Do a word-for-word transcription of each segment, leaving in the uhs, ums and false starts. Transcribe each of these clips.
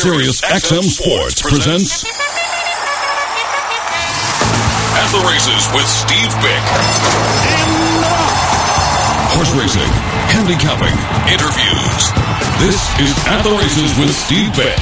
Sirius X M Sports presents At the Races with Steve Bick. Horse racing, handicapping, interviews. This is At the Races with Steve Bick.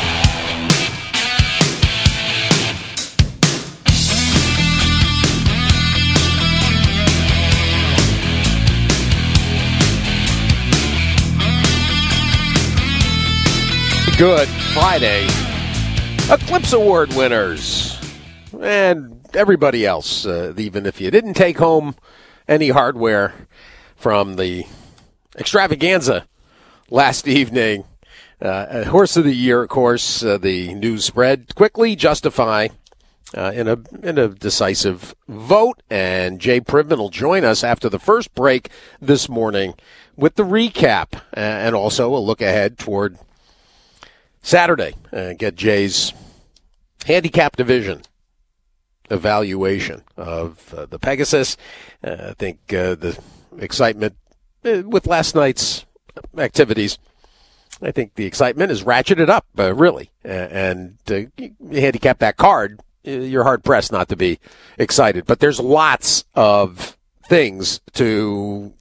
Good Friday. Eclipse Award winners and everybody else, uh, even if you didn't take home any hardware from the extravaganza last evening. Uh, Horse of the Year, of course, uh, the news spread quickly. Justify uh, in a in a decisive vote, and Jay Privman will join us after the first break this morning with the recap uh, and also a look ahead toward Saturday. Uh, get Jay's handicap division evaluation of uh, the Pegasus. Uh, I think uh, the excitement uh, with last night's activities, I think the excitement is ratcheted up, uh, really. Uh, and uh, you handicap that card, you're hard-pressed not to be excited. But there's lots of things to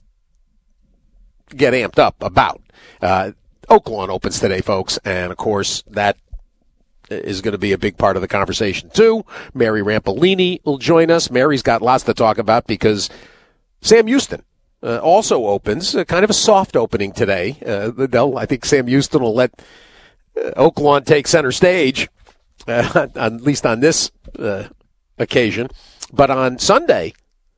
get amped up about. Uh, Oaklawn opens today, folks, and, of course, that is going to be a big part of the conversation, too. Mary Rampolini will join us. Mary's got lots to talk about because Sam Houston uh, also opens, uh, kind of a soft opening today. Uh, they'll, I think Sam Houston will let uh, Oaklawn take center stage, uh, at least on this uh, occasion. But on Sunday,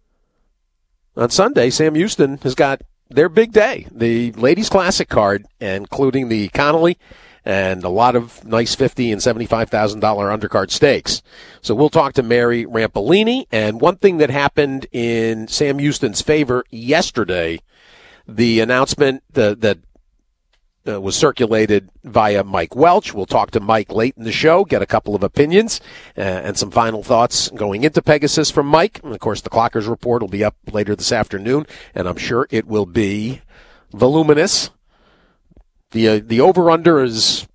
on Sunday, Sam Houston has got their big day, the Ladies Classic card, including the Connolly and a lot of nice fifty thousand dollars and seventy-five thousand dollars undercard stakes. So we'll talk to Mary Rampolini. And one thing that happened in Sam Houston's favor yesterday, the announcement that, that uh, was circulated via Mike Welch. We'll talk to Mike late in the show, get a couple of opinions uh, and some final thoughts going into Pegasus from Mike. And, of course, the Clockers Report will be up later this afternoon, and I'm sure it will be voluminous. The uh, the over-under is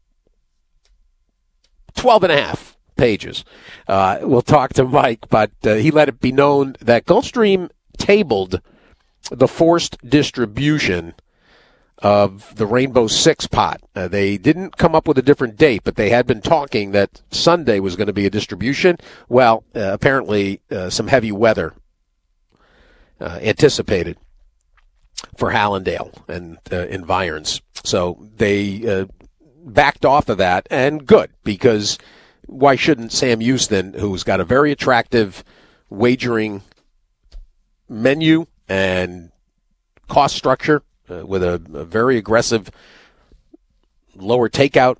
twelve and a half pages. Uh, we'll talk to Mike, but uh, he let it be known that Gulfstream tabled the forced distribution of the Rainbow Six pot. Uh, they didn't come up with a different date, but they had been talking that Sunday was going to be a distribution. Well, uh, apparently uh, some heavy weather uh, anticipated for Hallandale and uh, environs. So they uh, backed off of that, and good, because why shouldn't Sam Houston, who's got a very attractive wagering menu and cost structure uh, with a, a very aggressive lower takeout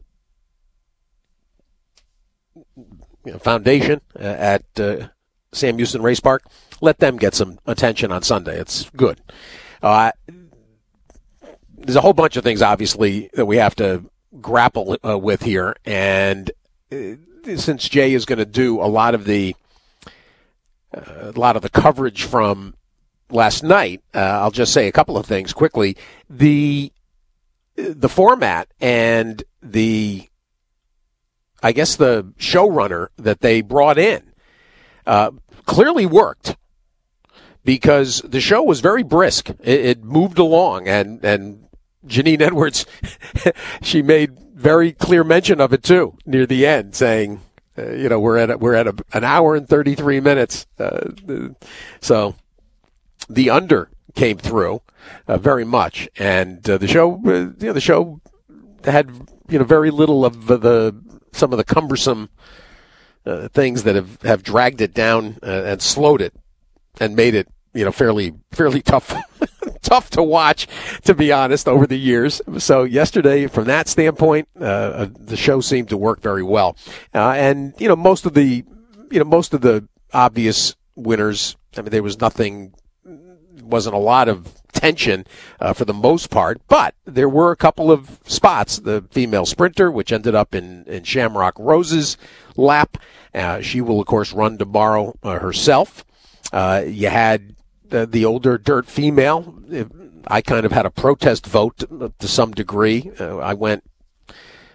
you know, foundation uh, at uh, Sam Houston Race Park, let them get some attention on Sunday. It's good. Uh, there's a whole bunch of things, obviously, that we have to grapple uh, with here. And uh, since Jay is going to do a lot of the uh, a lot of the coverage from last night, uh, I'll just say a couple of things quickly. The the format and the, I guess, the showrunner that they brought in uh, clearly worked. Because the show was very brisk. It, it moved along, and, and Janine Edwards, she made very clear mention of it, too, near the end, saying, uh, you know, we're at a, we're at a, an hour and thirty-three minutes. Uh, so the under came through uh, very much, and uh, the show, uh, you know, the show had, you know, very little of the, the some of the cumbersome uh, things that have, have dragged it down uh, and slowed it. And made it, you know, fairly, fairly tough, tough to watch, to be honest, over the years. So yesterday, from that standpoint, uh, the show seemed to work very well. Uh, and you know, most of the, you know, most of the obvious winners. I mean, there was nothing, wasn't a lot of tension uh, for the most part, but there were a couple of spots. The female sprinter, which ended up in in Shamrock Rose's lap. Uh, she will, of course, run tomorrow uh, herself. Uh, you had uh, the older dirt female. I kind of had a protest vote to some degree. Uh, I went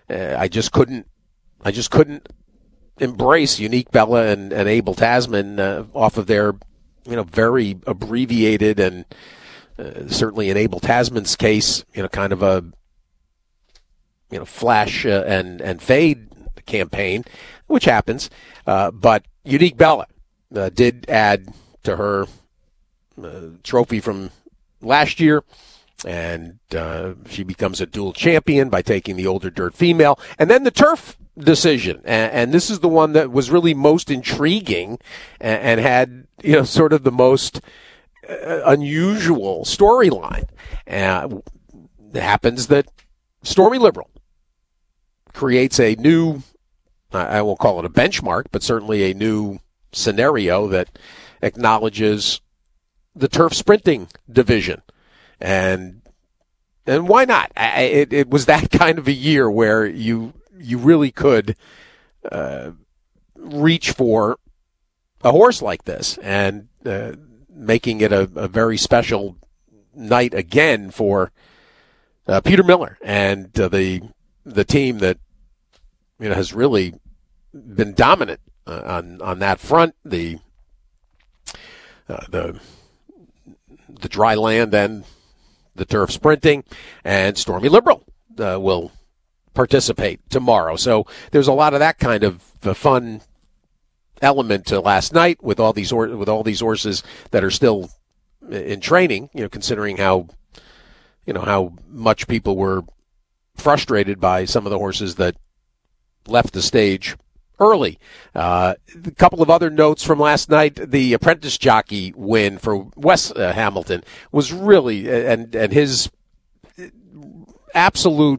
uh, I just couldn't, I just couldn't embrace Unique Bella and, and Abel Tasman uh, off of their, you know, very abbreviated and uh, certainly in Abel Tasman's case, you know, kind of a, you know, flash uh, and and fade campaign, which happens. Uh, but Unique Bella uh, did add to her uh, trophy from last year, and uh, she becomes a dual champion by taking the older dirt female. And then the turf decision, and, and this is the one that was really most intriguing and, and had, you know, sort of the most uh, unusual storyline. Uh, it happens that Stormy Liberal creates a new, I won't call it a benchmark, but certainly a new scenario that acknowledges the turf sprinting division. And and why not? I, it, it was that kind of a year where you you really could uh, reach for a horse like this, and uh, making it a, a very special night again for uh, Peter Miller and uh, the the team that, you know, has really been dominant uh, on on that front. The uh, the the dry land and the turf sprinting, and Stormy Liberal uh, will participate tomorrow. So there's a lot of that kind of uh, fun element to last night with all these or- with all these horses that are still in training. You know, considering how you know how much people were frustrated by some of the horses that left the stage early. Uh, a couple of other notes from last night. The apprentice jockey win for Wes uh, Hamilton was really, and and his absolute,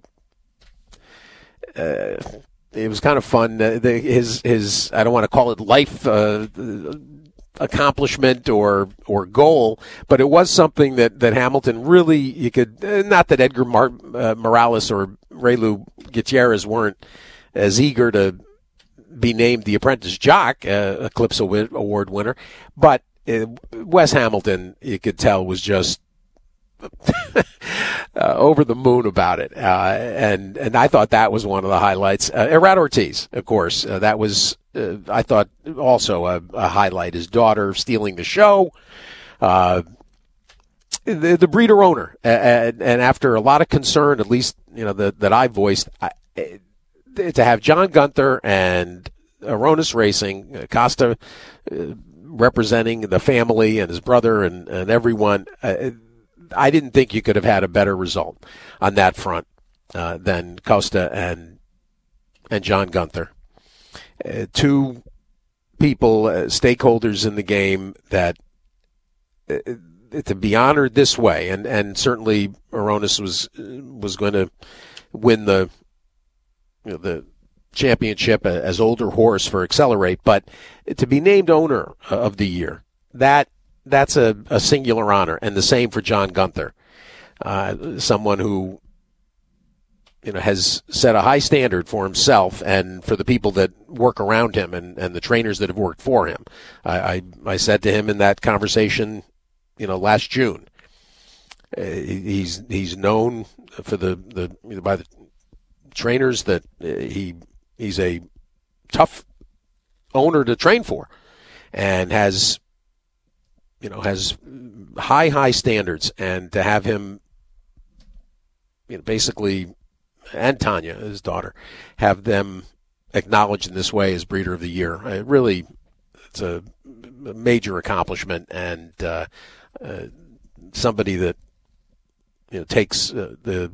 uh, it was kind of fun. Uh, the, his, his, I don't want to call it life uh, accomplishment or or goal, but it was something that, that Hamilton really, you could, uh, not that Edgar Mar- uh, Morales or Reylu Gutierrez weren't as eager to be named the apprentice jock, uh, Eclipse Award winner, but uh, Wes Hamilton, you could tell, was just uh, over the moon about it, uh, and and I thought that was one of the highlights. Uh, Irad Ortiz, of course, uh, that was uh, I thought also a, a highlight. His daughter stealing the show, uh, the, the breeder owner, and, and after a lot of concern, at least you know the, that I voiced. I, to have John Gunther and Aronis Racing, Costa uh, representing the family and his brother and, and everyone, uh, I didn't think you could have had a better result on that front uh, than Costa and and John Gunther. Uh, two people, uh, stakeholders in the game that uh, to be honored this way, and, and certainly Aronis was was going to win the You know, the championship as older horse for Accelerate, but to be named owner of the year, that that's a, a singular honor, and the same for John Gunther, uh, someone who you know has set a high standard for himself and for the people that work around him and, and the trainers that have worked for him. I, I I said to him in that conversation, you know, last June, uh, he's he's known for the the by the trainers that he he's a tough owner to train for, and has you know has high high standards, and to have him you know basically, and Tanya, his daughter, have them acknowledged in this way as breeder of the year, it really it's a major accomplishment, and uh, uh, somebody that you know takes uh, the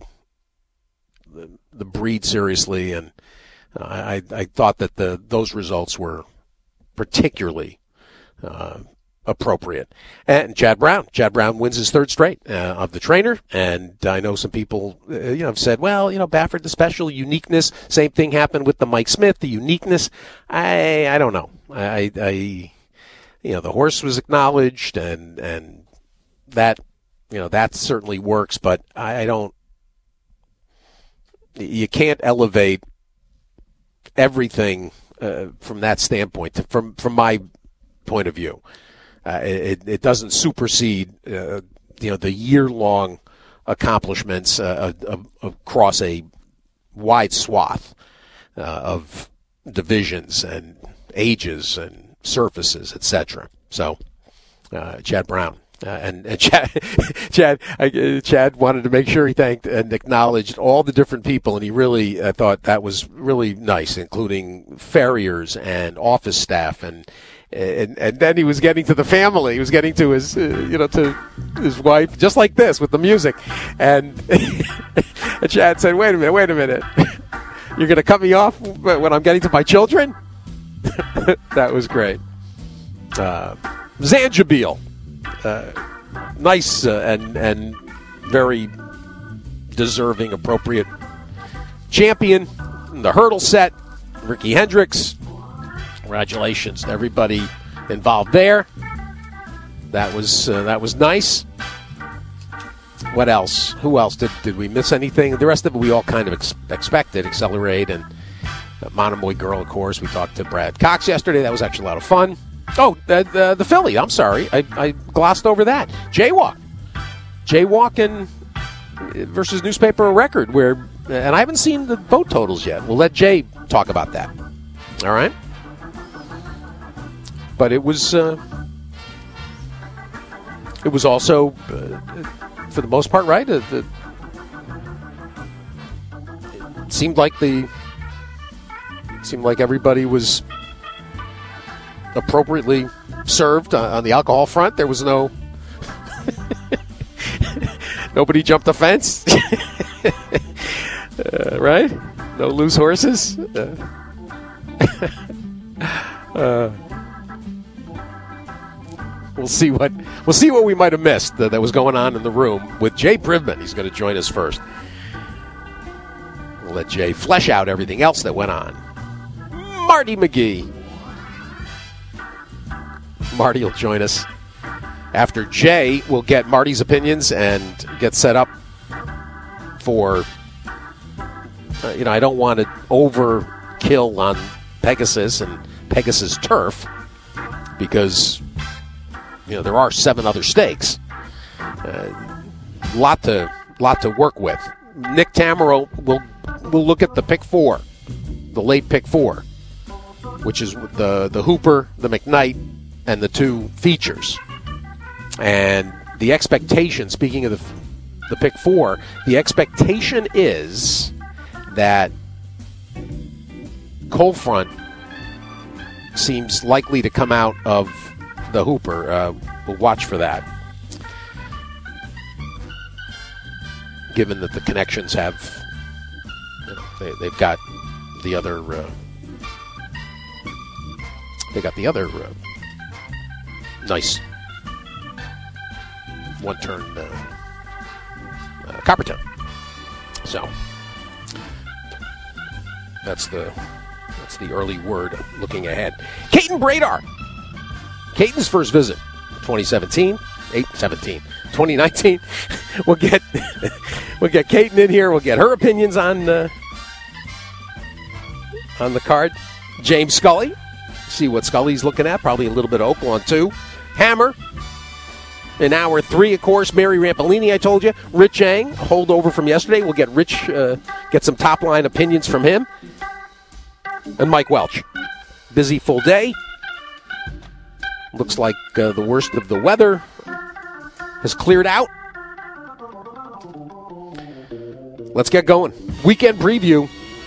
The, the breed seriously, and uh, I, I thought that the those results were particularly uh, appropriate. And Chad Brown, Chad Brown wins his third straight uh, of the trainer, and I know some people uh, you know have said, well, you know Baffert, the special uniqueness. Same thing happened with the Mike Smith, the uniqueness. I I don't know. I, I you know the horse was acknowledged, and and that you know that certainly works, but I, I don't. You can't elevate everything uh, from that standpoint. From from my point of view, uh, it it doesn't supersede uh, you know the year long accomplishments uh, uh, across a wide swath uh, of divisions and ages and surfaces, et cetera. So, uh, Chad Brown. Uh, and, and Chad, Chad, I, uh, Chad wanted to make sure he thanked and acknowledged all the different people, and he really uh, thought that was really nice, including farriers and office staff, and and and then he was getting to the family. He was getting to his, uh, you know, to his wife, just like this with the music, and, and Chad said, "Wait a minute, wait a minute, you're going to cut me off when I'm getting to my children?" That was great. Uh, Zanjabil. Uh, nice uh, and and very deserving, appropriate champion in the hurdle set. Ricky Hendricks. Congratulations to everybody involved there. That was uh, that was nice. What else? Who else did did we miss anything? The rest of it we all kind of ex- expected. Accelerate and uh, Monomoy Girl, of course. We talked to Brad Cox yesterday. That was actually a lot of fun. Oh, the, the, the Philly. I'm sorry. I, I glossed over that. Jaywalk. Jaywalking versus Newspaper Record, where, and I haven't seen the vote totals yet. We'll let Jay talk about that. All right? But it was, uh, it was also, uh, for the most part, right? Uh, the, it seemed like the, it seemed like everybody was appropriately served uh, on the alcohol front. There was no nobody jumped the fence. uh, right? No loose horses. Uh, uh, we'll see what we'll see what we might have missed uh, that was going on in the room with Jay Privman. He's going to join us first. We'll let Jay flesh out everything else that went on. Marty McGee. Marty will join us after Jay will get Marty's opinions and get set up for, uh, you know, I don't want to overkill on Pegasus and Pegasus turf because, you know, there are seven other stakes. Uh, lot to lot to work with. Nick Tamero will will look at the pick four, the late pick four, which is the the Hooper, the McKnight, and the two features. And the expectation, speaking of the the pick four, the expectation is that Cold Front seems likely to come out of the Hooper. Uh, we'll watch for that, given that the connections have, you know, they, they've got the other, uh, they got the other uh, nice one-turn uh, uh, Copperton. So that's the that's the early word looking ahead. Caton Bradar. Caton's first visit, twenty seventeen, eight seventeen, twenty nineteen. We'll get we'll get Caton in here. We'll get her opinions on uh, on the card. James Scully. See what Scully's looking at. Probably a little bit of Oaklawn too. Hammer. In hour three, of course, Mary Rampolini, I told you. Rich Yang, holdover from yesterday. We'll get Rich, uh, get some top-line opinions from him. And Mike Welch. Busy full day. Looks like uh, the worst of the weather has cleared out. Let's get going. Weekend preview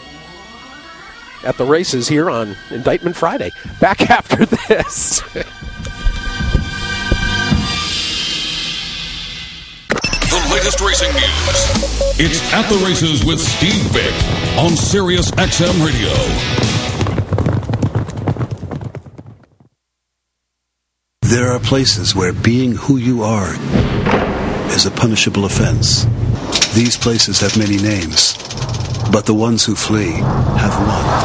at the races here on Indictment Friday. Back after this. The latest racing news. It's At the Races with Steve Bick on Sirius X M Radio. There are places where being who you are is a punishable offense. These places have many names, but the ones who flee have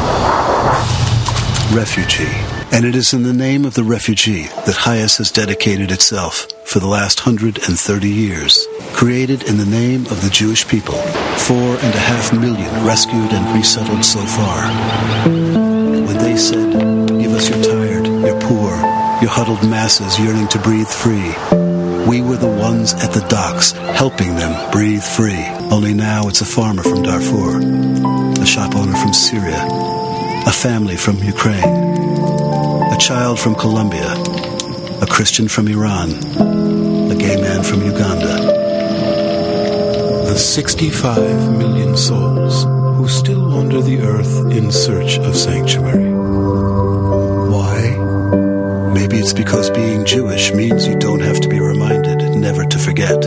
one. Refugee. And it is in the name of the refugee that Hayas has dedicated itself for the last one hundred thirty years. Created in the name of the Jewish people. Four and a half million rescued and resettled so far. When they said, give us your tired, your poor, your huddled masses yearning to breathe free, we were the ones at the docks helping them breathe free. Only now it's a farmer from Darfur. a shop owner from Syria, a family from Ukraine, a child from Colombia, a Christian from Iran, a gay man from Uganda. The sixty-five million souls who still wander the earth in search of sanctuary. Why? Maybe it's because being Jewish means you don't have to be reminded never to forget.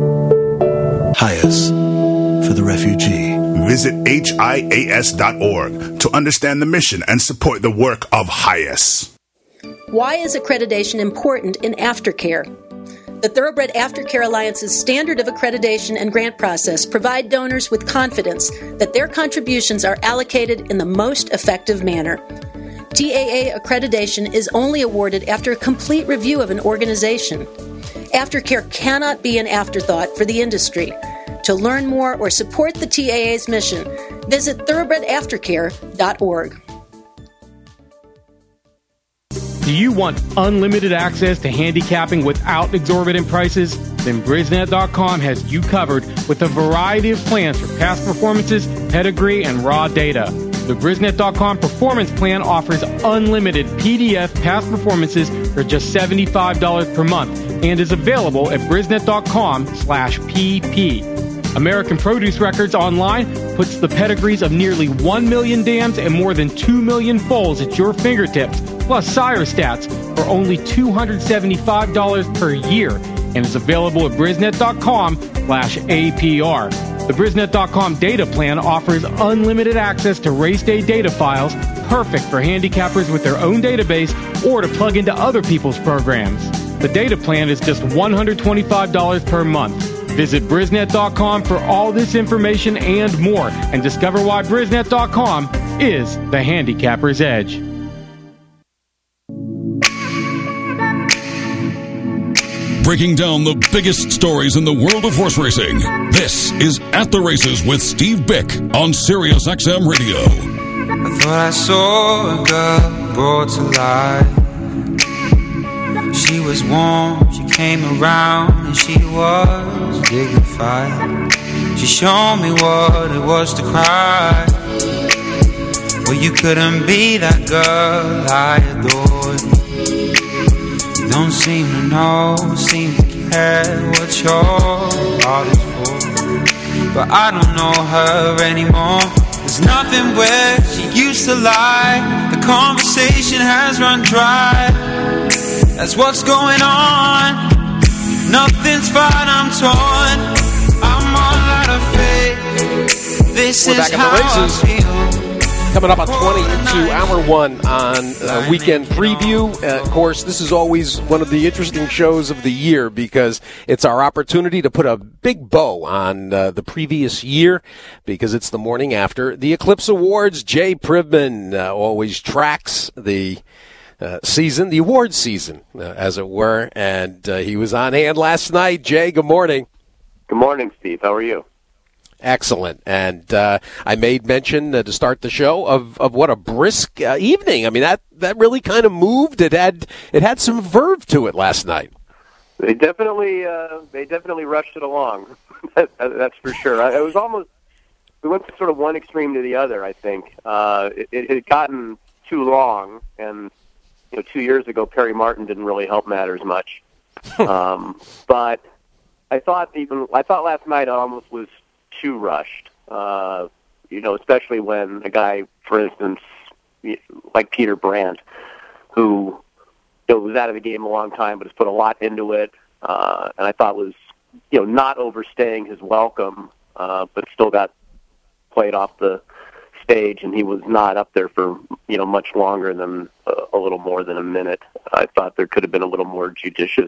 Hias, for the refugee. Visit H I A S dot org to understand the mission and support the work of Hias. Why is accreditation important in aftercare? The Thoroughbred Aftercare Alliance's standard of accreditation and grant process provide donors with confidence that their contributions are allocated in the most effective manner. T A A accreditation is only awarded after a complete review of an organization. Aftercare cannot be an afterthought for the industry. To learn more or support the T A A's mission, visit thoroughbred aftercare dot org. Do you want unlimited access to handicapping without exorbitant prices? Then Brisnet dot com has you covered with a variety of plans for past performances, pedigree, and raw data. The Brisnet dot com Performance Plan offers unlimited P D F past performances for just seventy-five dollars per month and is available at Brisnet dot com slash P P. American Produce Records Online puts the pedigrees of nearly one million dams and more than two million foals at your fingertips, plus sire stats for only two hundred seventy-five dollars per year, and is available at Brisnet dot com slash A P R. The Brisnet dot com data plan offers unlimited access to race day data files, perfect for handicappers with their own database or to plug into other people's programs. The data plan is just one hundred twenty-five dollars per month. Visit Brisnet dot com for all this information and more, and discover why Brisnet dot com is the handicapper's edge. Breaking down the biggest stories in the world of horse racing. This is At the Races with Steve Bick on Sirius X M Radio. I thought I saw a girl brought to life. She was warm, she came around, and she was dignified. She showed me what it was to cry. Well, you couldn't be that girl I adored. You don't seem to know, seem to care what your heart is for. But I don't know her anymore. There's nothing where she used to lie. The conversation has run dry. That's what's going on. Nothing's fine, I'm torn. I'm all out of faith. This We're is back in how the races. I feel. Coming up on twenty into hour one on uh, Weekend Preview. Uh, of course, this is always one of the interesting shows of the year because it's our opportunity to put a big bow on uh, the previous year because it's the morning after the Eclipse Awards. Jay Privman uh, always tracks the uh, season, the awards season, uh, as it were, and uh, he was on hand last night. Jay, good morning. Good morning, Steve. How are you? Excellent. And uh, I made mention uh, to start the show of, of what a brisk uh, evening. I mean, that, that really kind of moved. It had it had some verve to it last night. They definitely uh, they definitely rushed it along. That's for sure. It was almost we went from sort of one extreme to the other. I think uh, it, it had gotten too long, and you know, two years ago Perry Martin didn't really help matters much. um, but I thought even I thought last night I almost was too rushed, uh, you know, especially when a guy, for instance, like Peter Brandt, who you know, was out of the game a long time but has put a lot into it, uh, and I thought was, you know, not overstaying his welcome, uh, but still got played off the stage, and he was not up there for, you know, much longer than a, a little more than a minute. I thought there could have been a little more judicious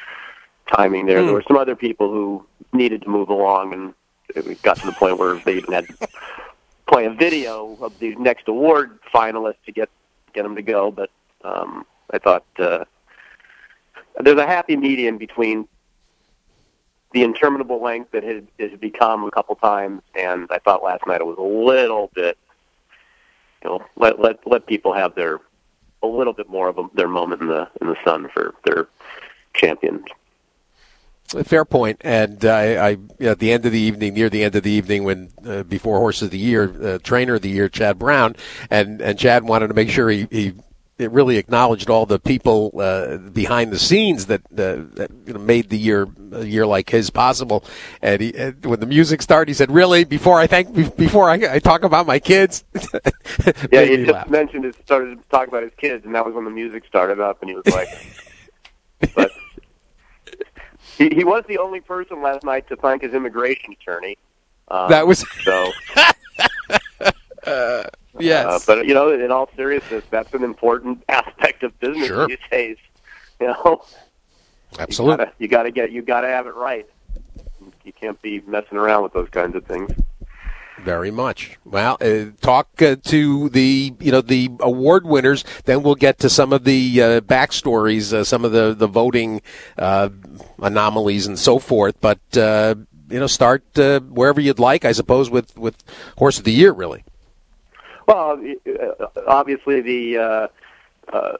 timing there. Mm. There were some other people who needed to move along, and it got to the point where they even had to play a video of the next award finalists to get get them to go. But um, I thought uh, there's a happy medium between the interminable length that it has become a couple times, and I thought last night it was a little bit, you know, let let let people have their a little bit more of a, their moment in the in the sun for their champions. Fair point. And uh, I, I, at the end of the evening, near the end of the evening, when uh, before Horse of the Year, uh, Trainer of the Year, Chad Brown, and, and Chad wanted to make sure he, he it really acknowledged all the people uh, behind the scenes that, uh, that you know, made the year a year like his possible. And, he, and when the music started, he said, "Really? Before I thank, before I, I talk about my kids." Yeah, he just laugh. mentioned it. Started to talk about his kids, and that was when the music started up, and he was like, "But." He, he was the only person last night to thank his immigration attorney. Um, that was so. uh, yes, uh, but you know, in all seriousness, that's an important aspect of business sure. these days. You know, absolutely. You got to get, you got to have it right. You can't be messing around with those kinds of things. Very much. Well, uh, talk uh, to the you know the award winners. Then we'll get to some of the uh, backstories, uh, some of the the voting uh, anomalies and so forth. But uh, you know, start uh, wherever you'd like. I suppose with with Horse of the Year, really. Well, obviously the uh, uh,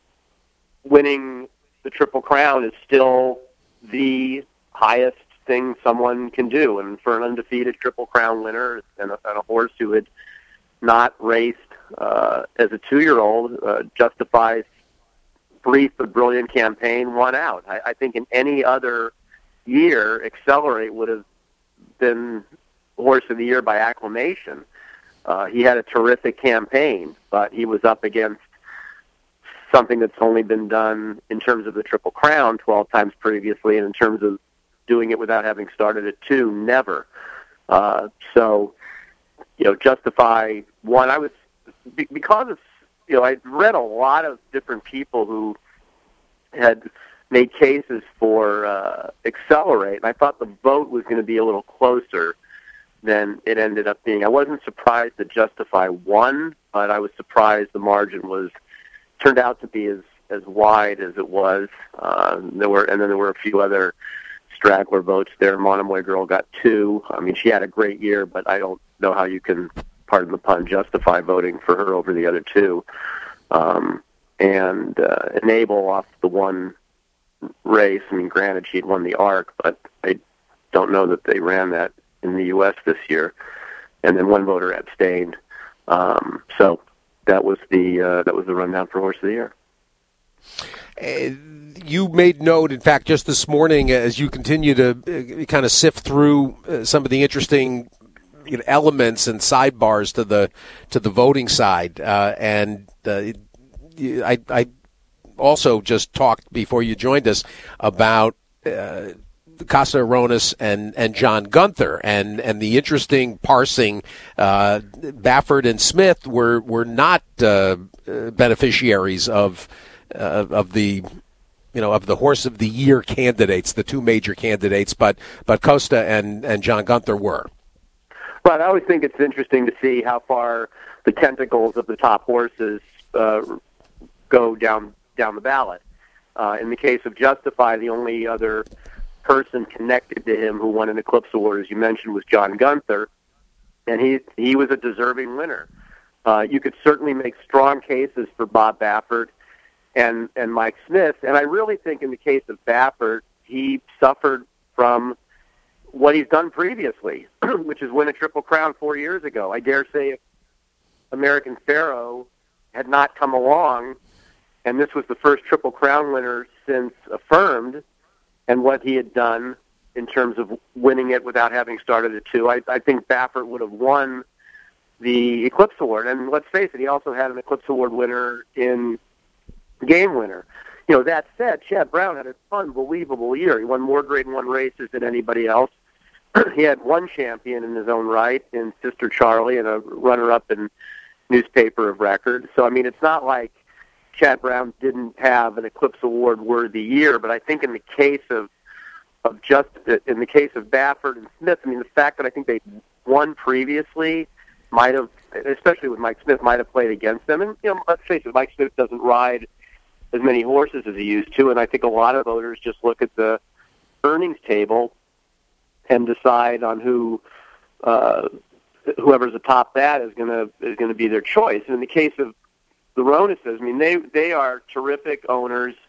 winning the Triple Crown is still the highest thing someone can do, and for an undefeated Triple Crown winner and a, and a horse who had not raced uh, as a two-year-old, uh, Justify's brief but brilliant campaign won out. I, I think in any other year, Accelerate would have been Horse of the Year by acclamation. Uh, he had a terrific campaign, but he was up against something that's only been done in terms of the Triple Crown twelve times previously, and in terms of doing it without having started at two, never. Uh, so, you know, Justify one. I was, because of, you know, I'd read a lot of different people who had made cases for uh, Accelerate, and I thought the vote was going to be a little closer than it ended up being. I wasn't surprised that Justify won, but I was surprised the margin was, turned out to be as, as wide as it was. Uh, there were, and then there were a few other straggler votes there. Monomoy Girl got two. I mean, she had a great year, but I don't know how you can, pardon the pun, justify voting for her over the other two. Um, and uh, Enable lost the one race. I mean, granted, she'd won the Arc, but I don't know that they ran that in the U S this year. And then one voter abstained. Um, so that was the uh, that was the rundown for Horse of the Year. Uh, you made note, in fact, just this morning, as you continue to uh, kind of sift through uh, some of the interesting you know, elements and sidebars to the to the voting side, uh, and uh, I, I also just talked before you joined us about uh, Casa Aronis and, and John Gunther, and, and the interesting parsing. Uh, Baffert and Smith were were not uh, beneficiaries of uh, of the. You know, of the Horse of the Year candidates, the two major candidates, but but Costa and, and John Gunther were. Right. I always think it's interesting to see how far the tentacles of the top horses uh, go down down the ballot. Uh, in the case of Justify, the only other person connected to him who won an Eclipse Award, as you mentioned, was John Gunther, and he he was a deserving winner. Uh, you could certainly make strong cases for Bob Baffert and and Mike Smith. And I really think in the case of Baffert, he suffered from what he's done previously, which is win a Triple Crown four years ago. I dare say if American Pharoah had not come along, and this was the first Triple Crown winner since Affirmed, and what he had done in terms of winning it without having started at two, I, I think Baffert would have won the Eclipse Award. And let's face it, he also had an Eclipse Award winner in Game Winner. You know, that said, Chad Brown had an unbelievable year. He won more Grade One races than anybody else. He had one champion in his own right in Sister Charlie and a runner-up in Newspaper of Record. So, I mean, it's not like Chad Brown didn't have an Eclipse Award-worthy year, but I think in the case of of just in the case of Baffert and Smith, I mean, the fact that I think they won previously might have, especially with Mike Smith, might have played against them. And, you know, let's face it, Mike Smith doesn't ride as many horses as he used to, and I think a lot of voters just look at the earnings table and decide on who uh, whoever's atop that is going to is going to be their choice. And in the case of the Ronises, I mean, they they are terrific owners.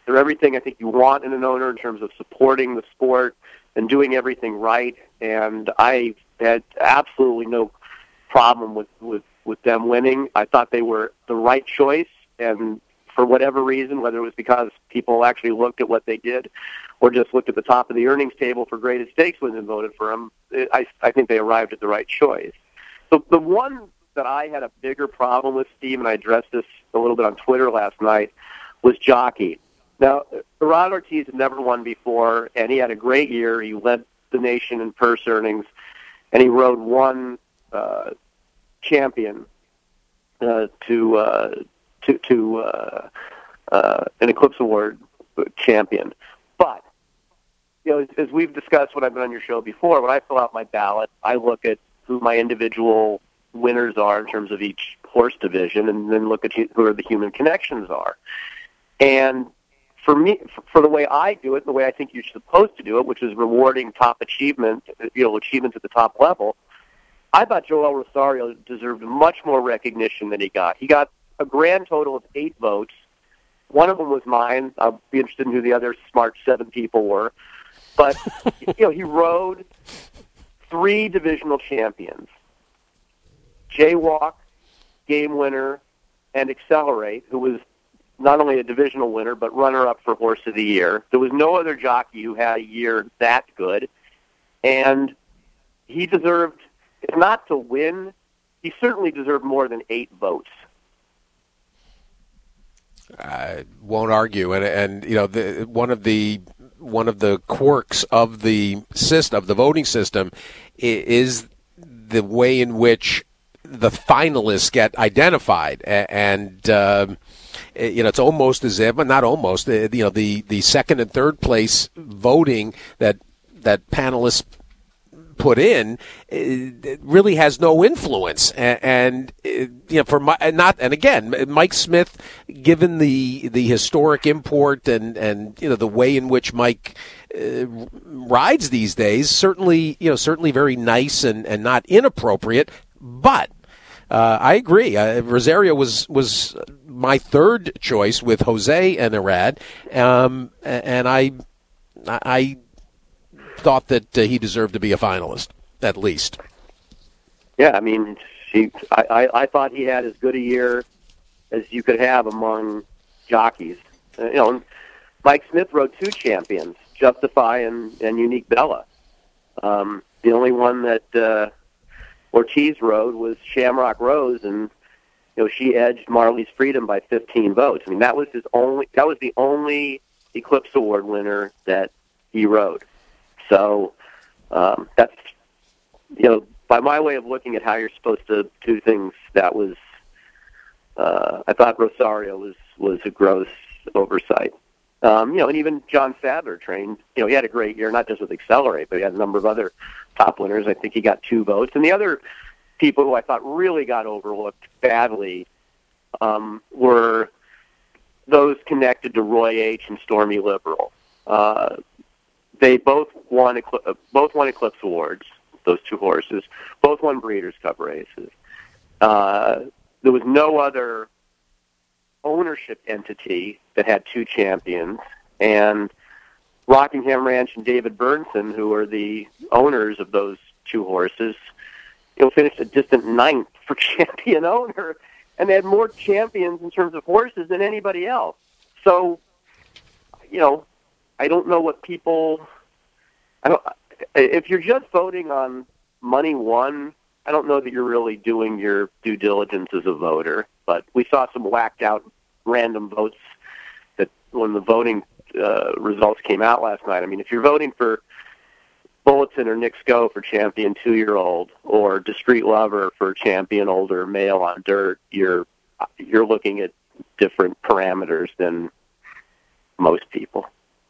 They're everything I think you want in an owner in terms of supporting the sport and doing everything right. And I had absolutely no problem with, with, with them winning. I thought they were the right choice, and for whatever reason, whether it was because people actually looked at what they did or just looked at the top of the earnings table for greatest stakes wins and voted for them, I, I think they arrived at the right choice. So the one that I had a bigger problem with, Steve, and I addressed this a little bit on Twitter last night, was Jockey. Now, Gerard Ortiz had never won before, and he had a great year. He led the nation in purse earnings, and he rode one uh, champion uh, to uh, to to uh, uh, an Eclipse Award champion. But you know, as, as we've discussed when I've been on your show before, when I fill out my ballot, I look at who my individual winners are in terms of each horse division, and then look at who are the human connections are. And for me, for the way I do it, the way I think you're supposed to do it, which is rewarding top achievement, you know, achievements at the top level, I thought Joel Rosario deserved much more recognition than he got. He got a grand total of eight votes. One of them was mine. I'll be interested in who the other smart seven people were. But, you know, he rode three divisional champions, Jaywalk, Game Winner, and Accelerate, who was not only a divisional winner, but runner-up for Horse of the Year. There was no other jockey who had a year that good. And he deserved, if not to win, he certainly deserved more than eight votes. I won't argue, and and you know the, one of the one of the quirks of the system of the voting system is the way in which the finalists get identified, and uh, you know it's almost as if, but not almost, you know the, the second and third place voting that that panelists put in, it really has no influence, and, and you know for my, not and again Mike Smith, given the the historic import and and you know the way in which Mike uh, rides these days, certainly you know certainly very nice and, and not inappropriate, but uh, I agree. Uh, Rosario was was my third choice with Jose and Arad, um, and I I. thought that uh, he deserved to be a finalist, at least. Yeah, I mean, he, I, I, I thought he had as good a year as you could have among jockeys. Uh, you know, Mike Smith rode two champions, Justify and, and Unique Bella. Um, the only one that uh, Ortiz rode was Shamrock Rose, and you know she edged Marley's Freedom by fifteen votes. I mean, that was his only. That was the only Eclipse Award winner that he rode. So um, that's, you know, by my way of looking at how you're supposed to do things, that was, uh, I thought Rosario was, was a gross oversight. Um, you know, and even John Sadler trained, you know, he had a great year, not just with Accelerate, but he had a number of other top winners. I think he got two votes. And the other people who I thought really got overlooked badly um, were those connected to Roy H. and Stormy Liberal. Uh, They both won Eclipse, both won Eclipse Awards, those two horses. Both won Breeders' Cup races. Uh, there was no other ownership entity that had two champions. And Rockingham Ranch and David Burnson, who are the owners of those two horses, you know, finished a distant ninth for champion owner. And they had more champions in terms of horses than anybody else. So, you know, I don't know what people. I don't. If you're just voting on money won, I don't know that you're really doing your due diligence as a voter. But we saw some whacked out random votes that when the voting uh, results came out last night. I mean, if you're voting for Bulletin or Nick Sco for champion two-year-old or Discreet Lover for champion older male on dirt, you're you're looking at different parameters than most people.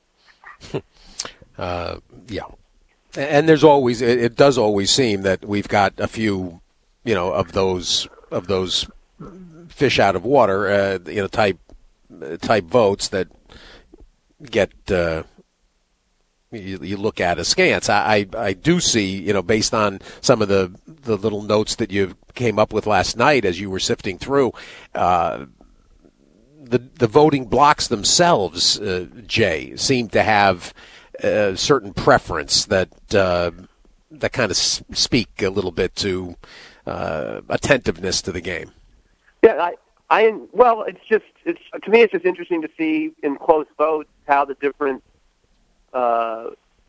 uh, yeah, and there's always it, it does always seem that we've got a few, you know, of those of those fish out of water, uh, you know, type type votes that get uh, you, you look at askance. I, I I do see, you know, based on some of the the little notes that you came up with last night as you were sifting through. Uh, the the voting blocks themselves, uh, Jay, seem to have a certain preference that uh, that kind of speak a little bit to uh, attentiveness to the game. Yeah, I, I, well, it's just, it's to me, it's just interesting to see in close votes how the different uh,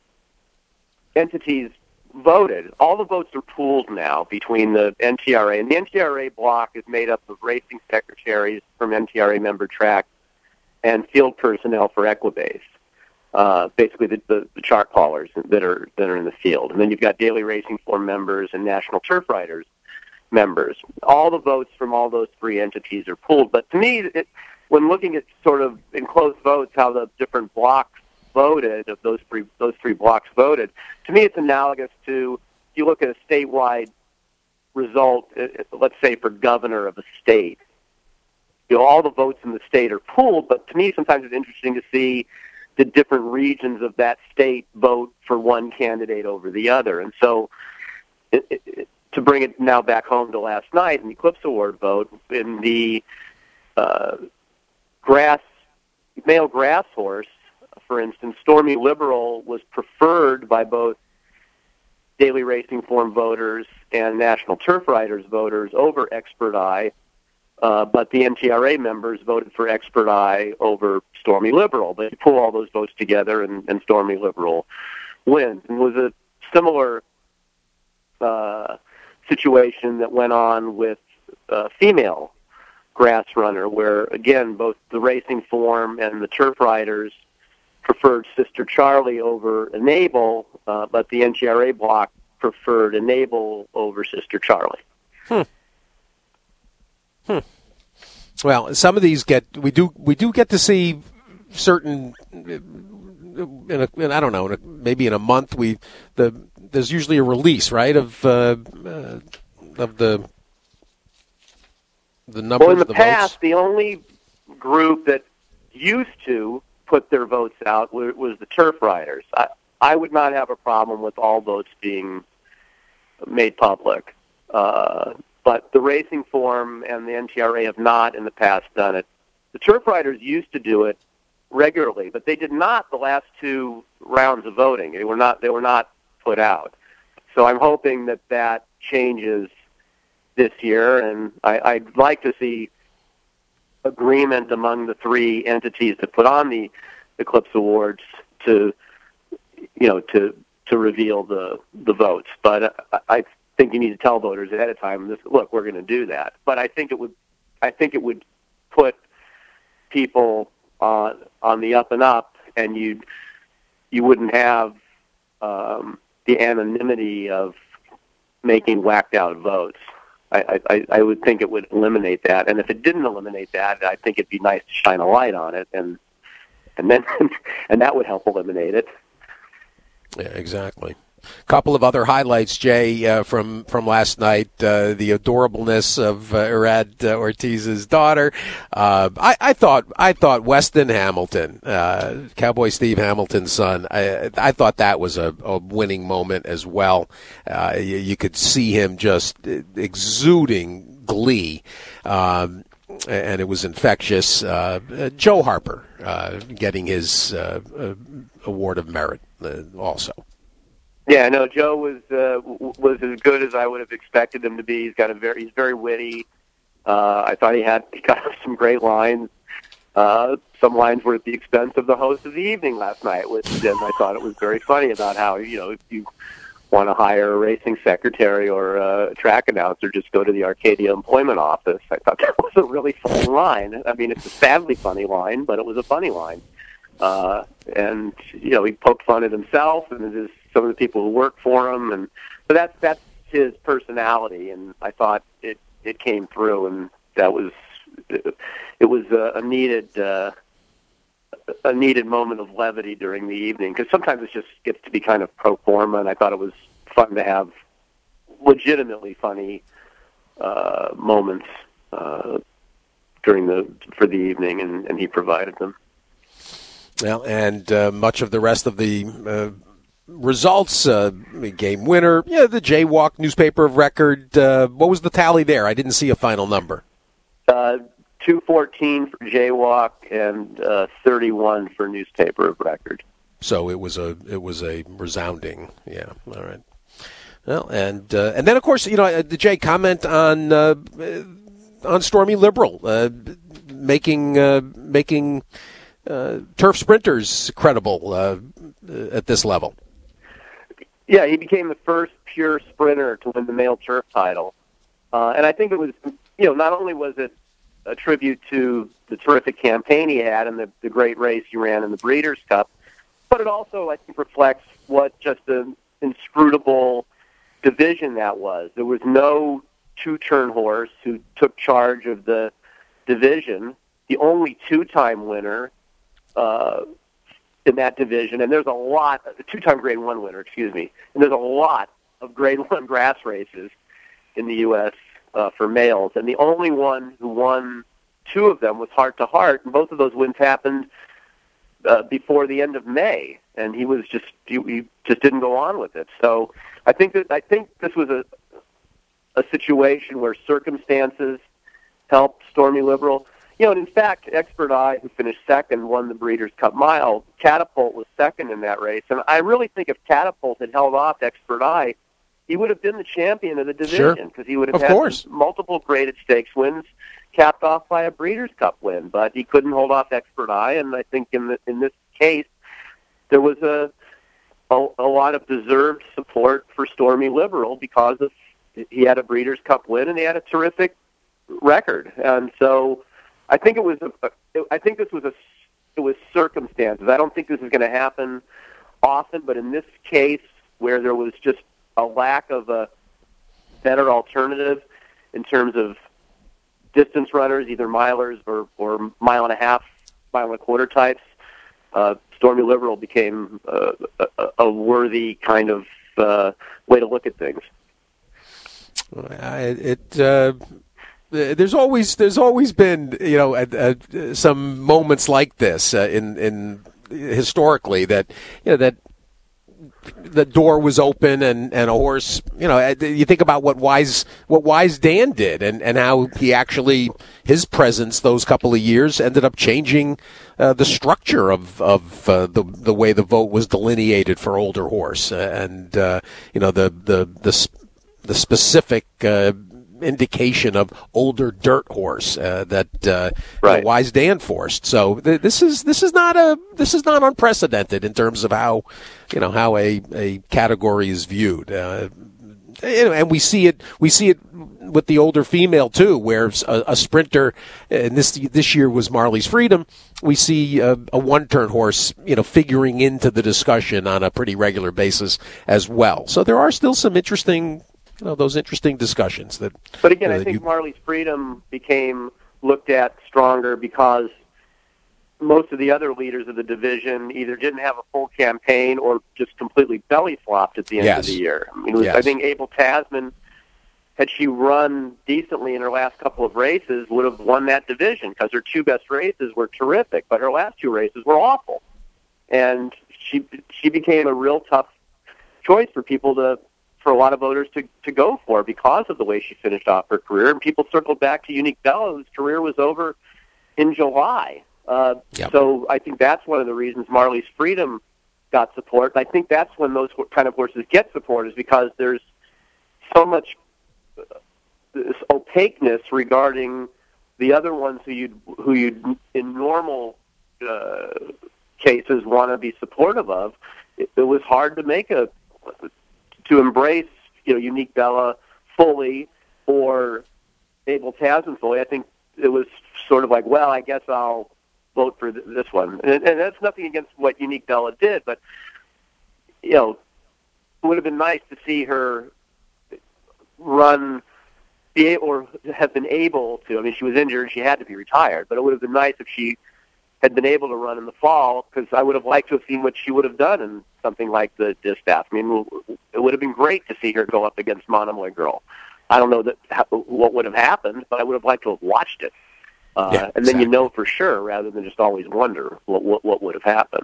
entities voted. All the votes are pooled now between the N T R A, and the N T R A block is made up of racing secretaries from N T R A member tracks and field personnel for Equibase. Uh, basically, the, the, the chart callers that are that are in the field, and then you've got Daily Racing Form members and National Turf Riders members. All the votes from all those three entities are pooled. But to me, it, when looking at sort of in close votes how the different blocks voted, of those three those three blocks voted, to me it's analogous to, if you look at a statewide result, let's say for governor of a state, you know, all the votes in the state are pooled, but to me sometimes it's interesting to see the different regions of that state vote for one candidate over the other. And so it, it, to bring it now back home to last night, in the Eclipse Award vote, in the uh, grass male grass horse, for instance, Stormy Liberal was preferred by both Daily Racing Form voters and National Turf Riders voters over Expert Eye, uh, but the N T R A members voted for Expert Eye over Stormy Liberal. They pull all those votes together, and, and Stormy Liberal wins. And it was a similar uh, situation that went on with uh, female grass runner, where, again, both the Racing Form and the Turf Riders preferred Sister Charlie over Enable, uh, but the N T R A block preferred Enable over Sister Charlie. Hmm. Hmm. Well, some of these get we do we do get to see certain. In a, in, I don't know. In a, maybe in a month, we the there's usually a release, right, of uh, uh, of the the numbers. Well, in the, of the past, votes. The only group that used to put their votes out was, was the Turf Riders. I, I would not have a problem with all votes being made public. Uh, but the Racing Form and the N T R A have not in the past done it. The Turf Riders used to do it regularly, but they did not the last two rounds of voting. They were not, they were not put out. So I'm hoping that that changes this year, and I, I'd like to see agreement among the three entities that put on the Eclipse Awards to, you know, to to reveal the the votes. But I, I think you need to tell voters ahead of time, this, look, we're going to do that. But I think it would, I think it would put people on on the up and up, and you you wouldn't have um, the anonymity of making whacked out votes. I, I, I would think it would eliminate that, and if it didn't eliminate that, I think it'd be nice to shine a light on it, and and then and that would help eliminate it. Yeah, exactly. A couple of other highlights, Jay, uh, from from last night. Uh, the adorableness of uh, Irad uh, Ortiz's daughter. Uh, I, I thought I thought Weston Hamilton, uh, Cowboy Steve Hamilton's son. I, I thought that was a, a winning moment as well. Uh, you, you could see him just exuding glee. Um, and it was infectious. Uh, uh, Joe Harper uh, getting his uh, uh, award of merit uh, also. Yeah, no, Joe was uh, was as good as I would have expected him to be. He's got a very he's very witty. Uh, I thought he had he got some great lines. Uh, some lines were at the expense of the host of the evening last night, which and I thought it was very funny about how, you know, if you want to hire a racing secretary or a track announcer, just go to the Arcadia employment office. I thought that was a really funny line. I mean, it's a sadly funny line, but it was a funny line. Uh, and, you know, he poked fun at himself and his, some of the people who work for him. And so that's, that's his personality. And I thought it, it came through, and that was, it, it was a, a needed, uh, a needed moment of levity during the evening, because sometimes it just gets to be kind of pro forma, and I thought it was fun to have legitimately funny uh, moments uh, during the for the evening, and, and he provided them. Well, and uh, much of the rest of the uh, results, uh, game winner, yeah, the Jaywalk newspaper of record. Uh, what was the tally there? I didn't see a final number. Uh, two fourteen for jaywalk and uh, thirty-one for newspaper of record. So it was a it was a resounding, yeah. All right. Well, and uh, and then of course, you know, did Jay comment on uh, on Stormy Liberal uh, making uh, making uh, turf sprinters credible uh, at this level? Yeah, he became the first pure sprinter to win the male turf title, uh, and I think it was, you know, not only was it a tribute to the terrific campaign he had and the, the great race he ran in the Breeders' Cup, but it also, I think, reflects what just an inscrutable division that was. There was no two-turn horse who took charge of the division. The only two-time winner uh, in that division, and there's a lot, a two-time Grade One winner, excuse me, and there's a lot of Grade One grass races in the U S uh, for males, and the only one who won two of them was Heart to Heart, and both of those wins happened uh, before the end of May, and he was just he, he just didn't go on with it. So I think that I think this was a a situation where circumstances helped Stormy Liberal. You know, and in fact, Expert Eye, who finished second, won the Breeders' Cup Mile. Catapult was second in that race. And I really think if Catapult had held off Expert Eye, he would have been the champion of the division because he would have of had course. multiple graded stakes wins capped off by a Breeders' Cup win. But he couldn't hold off Expert Eye, and I think in, the, in this case, there was a, a, a lot of deserved support for Stormy Liberal because of he had a Breeders' Cup win and he had a terrific record. And so I think it was a, I think this was a, it was circumstances. I don't think this is going to happen often, but in this case where there was just a lack of a better alternative in terms of distance runners, either milers or, or mile and a half, mile and a quarter types, uh, Stormy Liberal became uh, a, a worthy kind of uh, way to look at things. Uh, it. Uh... There's always there's always been you know uh, uh, some moments like this uh, in in historically that you know that the door was open and, and a horse you know you think about what Wise what Wise Dan did and, and how he actually his presence those couple of years ended up changing uh, the structure of of uh, the the way the vote was delineated for older horse uh, and uh, you know the the the the specific. Uh, indication of older dirt horse uh, that uh, right. you know, Wise Dan forced. So th- this is this is not a this is not unprecedented in terms of how you know how a, a category is viewed. Uh, and we see it we see it with the older female too, where a, a sprinter, and this this year was Marley's Freedom. We see a, a one-turn horse, you know, figuring into the discussion on a pretty regular basis as well. So there are still some interesting. You know, those interesting discussions that. But again, you know, I think you... Marley's Freedom became looked at stronger because most of the other leaders of the division either didn't have a full campaign or just completely belly flopped at the end yes. of the year. I mean, it was, yes. I think Abel Tasman, had she run decently in her last couple of races, would have won that division because her two best races were terrific, but her last two races were awful, and she she became a real tough choice for people to. for a lot of voters to, to go for because of the way she finished off her career. And people circled back to Unique Bella, whose career was over in July. Uh, yep. So I think that's one of the reasons Marley's Freedom got support. I think that's when those kind of horses get support is because there's so much uh, this opaqueness regarding the other ones who you'd, who you'd in normal uh, cases want to be supportive of. It, it was hard to make a to embrace, you know, Unique Bella fully or Abel Tasman fully. I think it was sort of like, well, I guess I'll vote for th- this one. And, and that's nothing against what Unique Bella did, but, you know, it would have been nice to see her run, be able, or have been able to. I mean, she was injured, she had to be retired, but it would have been nice if she had been able to run in the fall, because I would have liked to have seen what she would have done in something like the Distaff. I mean, it would have been great to see her go up against Monomoy Girl. I don't know that what would have happened, but I would have liked to have watched it. Uh, yeah, and then exactly. you know for sure, rather than just always wonder what what, what would have happened.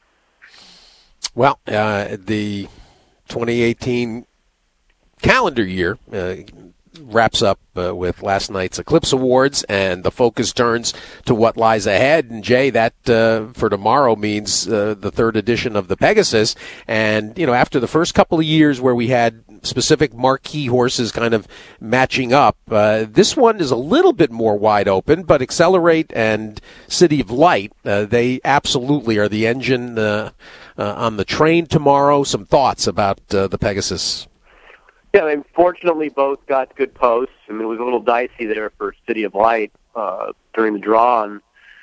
Well, uh, the twenty eighteen calendar year uh, wraps up uh, with last night's Eclipse Awards, and the focus turns to what lies ahead. And Jay, that uh, for tomorrow means uh, the third edition of the Pegasus. And you know, after the first couple of years where we had specific marquee horses kind of matching up, uh, this one is a little bit more wide open. But Accelerate and City of Light, uh, they absolutely are the engine uh, uh, on the train tomorrow. Some thoughts about uh, the Pegasus? Yeah, I mean, fortunately, both got good posts. I mean, it was a little dicey there for City of Light uh, during the draw on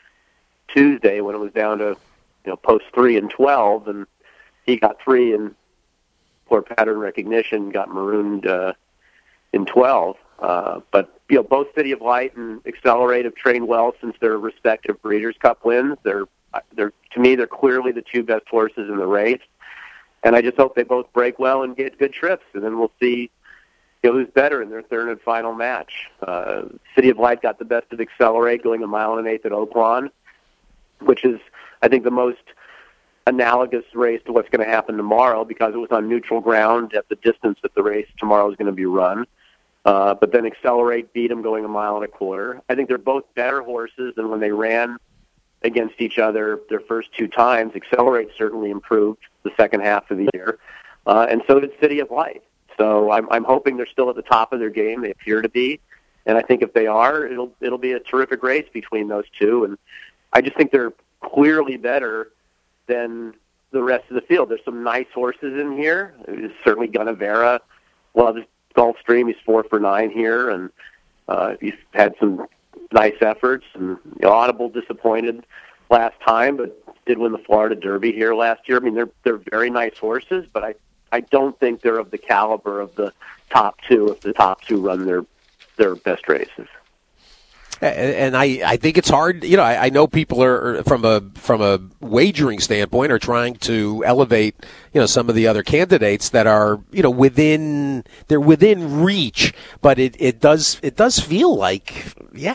Tuesday when it was down to, you know, post three and twelve, and he got three, and poor Pattern Recognition got marooned uh, in twelve. Uh, but you know, both City of Light and Accelerate have trained well since their respective Breeders' Cup wins. They're, they're to me, they're clearly the two best horses in the race. And I just hope they both break well and get good trips, and then we'll see, you know, who's better in their third and final match. Uh, City of Light got the best of Accelerate, going a mile and an eighth at Oaklawn, which is, I think, the most analogous race to what's going to happen tomorrow because it was on neutral ground at the distance that the race tomorrow is going to be run. Uh, but then Accelerate beat them going a mile and a quarter. I think they're both better horses than when they ran against each other their first two times. Accelerate certainly improved the second half of the year, uh, and so did City of Light. So I'm, I'm hoping they're still at the top of their game. They appear to be, and I think if they are, it'll it'll be a terrific race between those two. And I just think they're clearly better than the rest of the field. There's some nice horses in here. There's certainly Gunnevera loves Gulfstream. He's four for nine here, and uh, he's had some nice efforts. And you know, Audible disappointed last time, but did win the Florida Derby here last year. I mean, they're they're very nice horses, but I, I don't think they're of the caliber of the top two if the top two run their their best races. And I, I think it's hard. You know, I, I know people are from a from a wagering standpoint are trying to elevate, you know, some of the other candidates that are, you know, within they're within reach. But it, it does it does feel like, yeah,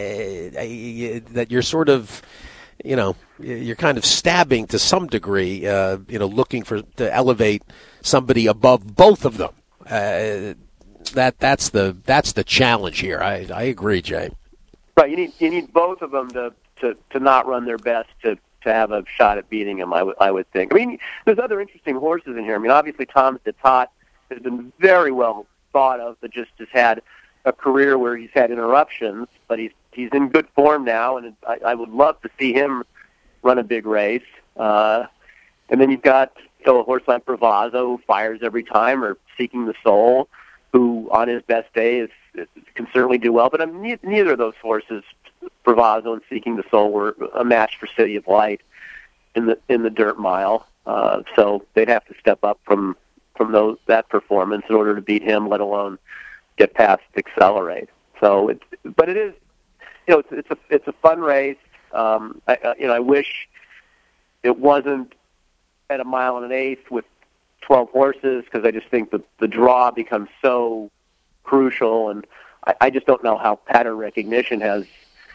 uh, that you're sort of, you know, you're kind of stabbing to some degree, uh, you know, looking for to elevate somebody above both of them. Uh, that that's the that's the challenge here. I I agree, Jay. Right, you need you need both of them to, to, to not run their best to, to have a shot at beating him. I, w- I would think. I mean, there's other interesting horses in here. I mean, obviously Tom D'Etat has been very well thought of, but just has had a career where he's had interruptions. But he's he's in good form now, and I, I would love to see him run a big race. Uh, and then you've got you know, a horse like Bravazzo who fires every time, or Seeking the Soul, who on his best day is. Can certainly do well, but I mean, neither of those horses, Bravazzo and Seeking the Soul, were a match for City of Light in the in the dirt mile. Uh, so they'd have to step up from from those that performance in order to beat him, let alone get past Accelerate. So, it's, but it is, you know, it's, it's a it's a fun race. Um, I, uh, you know, I wish it wasn't at a mile and an eighth with twelve horses because I just think the the draw becomes so crucial, and I, I just don't know how Pattern Recognition has,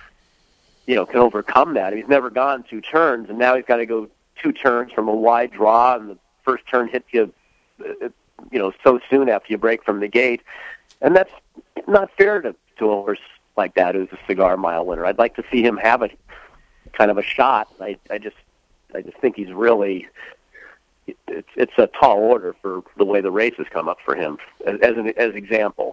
you know, can overcome that. He's never gone two turns, and now he's got to go two turns from a wide draw, and the first turn hits you, you know, so soon after you break from the gate, and that's not fair to, to a horse like that who's a Cigar Mile winner. I'd like to see him have a kind of a shot. I, I just, I just think he's really. It's it's a tall order for the way the race has come up for him as as an as example.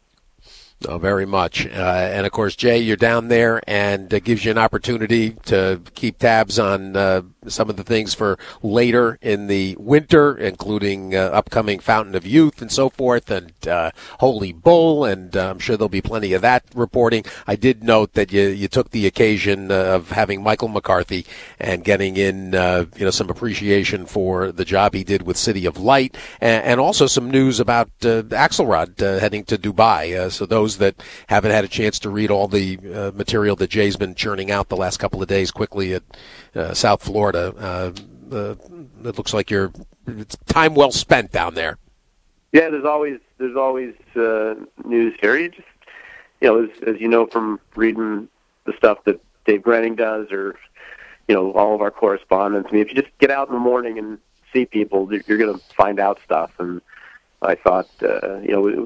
Oh, very much. Uh, and, of course, Jay, you're down there, and it gives you an opportunity to keep tabs on uh, some of the things for later in the winter, including uh, upcoming Fountain of Youth and so forth, and uh, Holy Bull, and uh, I'm sure there'll be plenty of that reporting. I did note that you, you took the occasion of having Michael McCarthy and getting in uh, you know, some appreciation for the job he did with City of Light, and, and also some news about uh, Axelrod uh, heading to Dubai. Uh, so those that haven't had a chance to read all the uh, material that Jay's been churning out the last couple of days quickly at uh, South Florida, uh, uh, it looks like you're it's time well spent down there. Yeah, there's always there's always uh, news here. You just you know, as, as you know from reading the stuff that Dave Grenning does, or you know, all of our correspondence. I mean, if you just get out in the morning and see people, you're going to find out stuff. And I thought, uh, you know.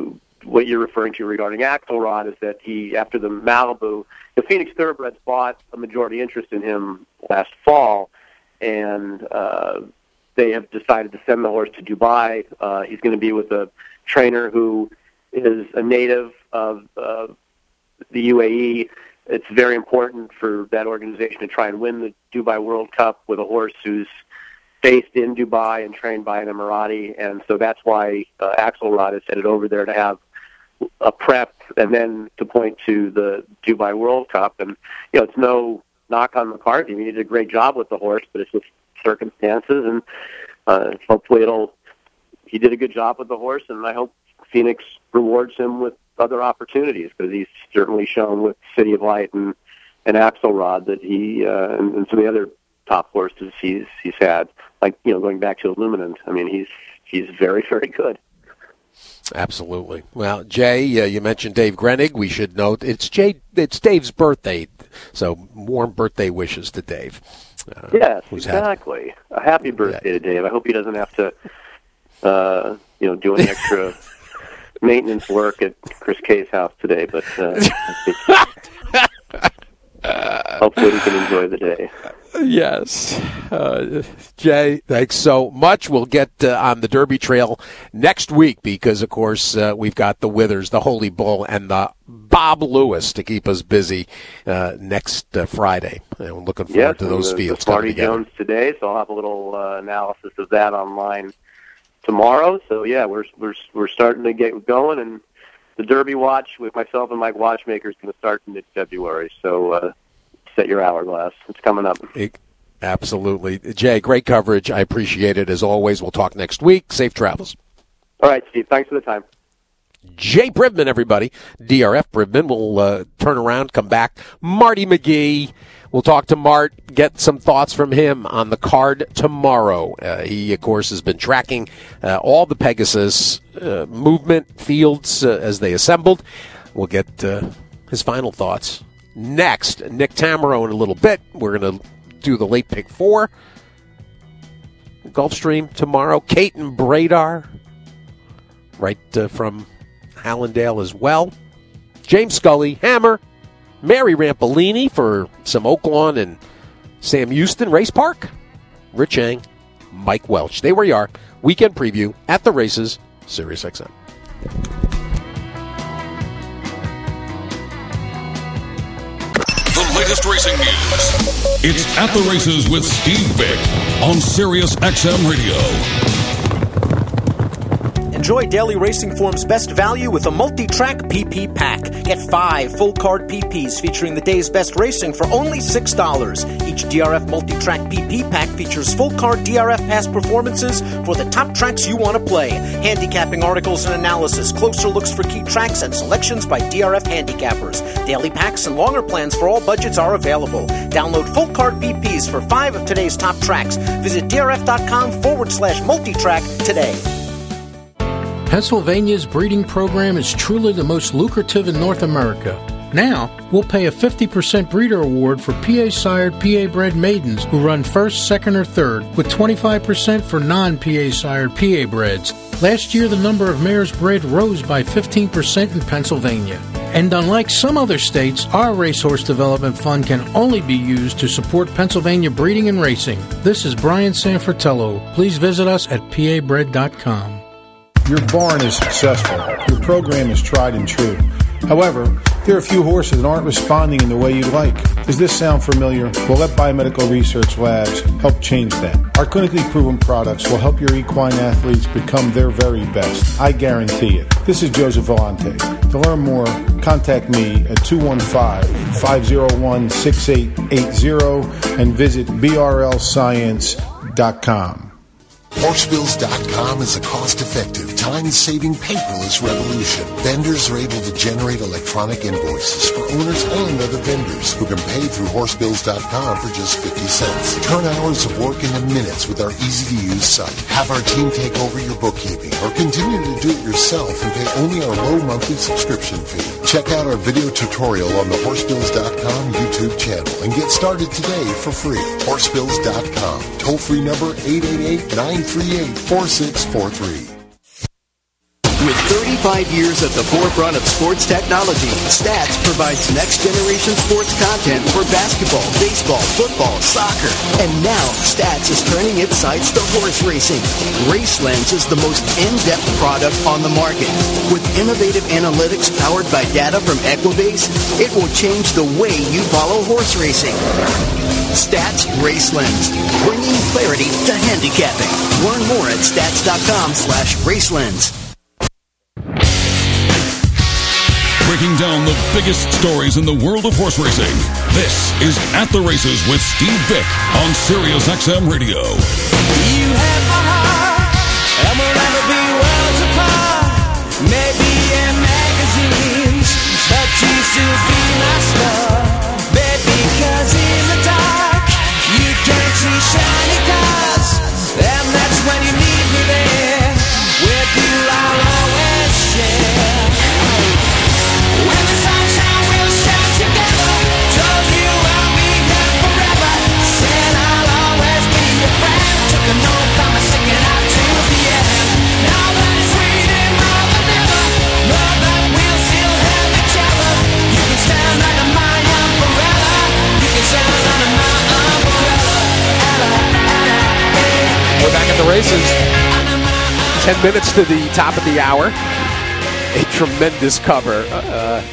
what you're referring to regarding Axelrod is that he, after the Malibu, the Phoenix Thoroughbreds bought a majority interest in him last fall, and uh, they have decided to send the horse to Dubai. Uh, he's going to be with a trainer who is a native of uh, the U A E. It's very important for that organization to try and win the Dubai World Cup with a horse who's based in Dubai and trained by an Emirati, and so that's why uh, Axelrod is headed over there to have a prep and then to point to the Dubai World Cup. And, you know, it's no knock on McCarthy. I mean, he did a great job with the horse, but it's just circumstances, and uh, hopefully it'll, he did a good job with the horse, and I hope Phoenix rewards him with other opportunities, because he's certainly shown with City of Light and, and Axelrod that he, uh, and, and some of the other top horses he's he's had, like, you know, going back to Illuminant. I mean, he's he's very, very good. Absolutely. Well, Jay, uh, you mentioned Dave Grenig. We should note it's Jay. It's Dave's birthday, so warm birthday wishes to Dave. Uh, yes, exactly. Had, a happy birthday yeah. to Dave. I hope he doesn't have to, uh, you know, do any extra maintenance work at Chris Kay's house today, but uh, hopefully he can enjoy the day. Yes. Uh, Jay, thanks so much. We'll get uh, on the Derby Trail next week because, of course, uh, we've got the Withers, the Holy Bull, and the Bob Lewis to keep us busy uh, next uh, Friday. And we're looking forward yes, to those the, fields. The Smarty Jones today, so I'll have a little uh, analysis of that online tomorrow. So, yeah, we're we're we're starting to get going, and the Derby Watch with myself and Mike Watchmaker is going to start in mid-February. So, uh, set your hourglass. It's coming up. It, absolutely. Jay, great coverage. I appreciate it. As always, we'll talk next week. Safe travels. All right, Steve. Thanks for the time. Jay Brivman, everybody. D R F Brivman will uh, turn around, come back. Marty McGee. We'll talk to Mart, get some thoughts from him on the card tomorrow. Uh, he, of course, has been tracking uh, all the Pegasus uh, movement fields uh, as they assembled. We'll get uh, his final thoughts. Next, Nick Tamaro in a little bit. We're going to do the late pick four. Gulfstream tomorrow. Kate and Bradar, right uh, from Hallandale as well. James Scully, Hammer. Mary Rampolini for some Oaklawn and Sam Houston Race Park. Rich Eng, Mike Welch. They where you are. Weekend preview at the races, Sirius X M. Latest racing news. It's At the Races with Steve Bick on Sirius X M Radio. Enjoy Daily Racing Form's best value with a multi-track P P pack. Get five full-card P Ps featuring the day's best racing for only six dollars. Each D R F multi-track P P pack features full-card D R F past performances for the top tracks you want to play, handicapping articles and analysis, closer looks for key tracks, and selections by D R F handicappers. Daily packs and longer plans for all budgets are available. Download full-card P Ps for five of today's top tracks. Visit drf.com forward slash multi-track today. Pennsylvania's breeding program is truly the most lucrative in North America. Now, we'll pay a fifty percent breeder award for P A-sired, P A-bred maidens who run first, second, or third, with twenty-five percent for non-P A-sired, P A-breds. Last year, the number of mares bred rose by fifteen percent in Pennsylvania. And unlike some other states, our Racehorse Development Fund can only be used to support Pennsylvania breeding and racing. This is Brian Sanfratello. Please visit us at P A bred dot com. Your barn is successful. Your program is tried and true. However, there are a few horses that aren't responding in the way you'd like. Does this sound familiar? Well, let Biomedical Research Labs help change that. Our clinically proven products will help your equine athletes become their very best. I guarantee it. This is Joseph Vellante. To learn more, contact me at two one five, five oh one, six eight eight zero and visit b r l science dot com. Horsebills dot com is a cost-effective, time-saving paperless revolution. Vendors are able to generate electronic invoices for owners and other vendors who can pay through Horsebills dot com for just fifty cents. Turn hours of work into minutes with our easy-to-use site. Have our team take over your bookkeeping or continue to do it yourself and pay only our low monthly subscription fee. Check out our video tutorial on the Horsebills dot com YouTube channel and get started today for free. Horsebills dot com. Toll-free number eight eight eight, nine three eight, four six four three. With thirty-five years at the forefront of sports technology, Stats provides next-generation sports content for basketball, baseball, football, soccer. And now, Stats is turning its sights to horse racing. RaceLens is the most in-depth product on the market. With innovative analytics powered by data from Equibase, it will change the way you follow horse racing. Stats RaceLens, bringing clarity to handicapping. Learn more at stats.com slash RaceLens. Breaking down the biggest stories in the world of horse racing. This is At the Races with Steve Bick on Sirius X M Radio. You have my heart, and we'll never be worlds apart. Maybe in magazines, but you still be my star. Baby, cause in the dark, you can't see shiny cars. And that's when you need me there. With you I'll always share. When the sunshine will shine together, told you I'll be here forever. Said I'll always be your friend. Took an oath, I'm sticking out to the end. Now that it's freedom more than ever, know that we'll still have each other. You can stand under my umbrella. You can stand under my umbrella. Ella, Ella, eh. We're back at the races. Ten minutes to the top of the hour. A tremendous cover uh,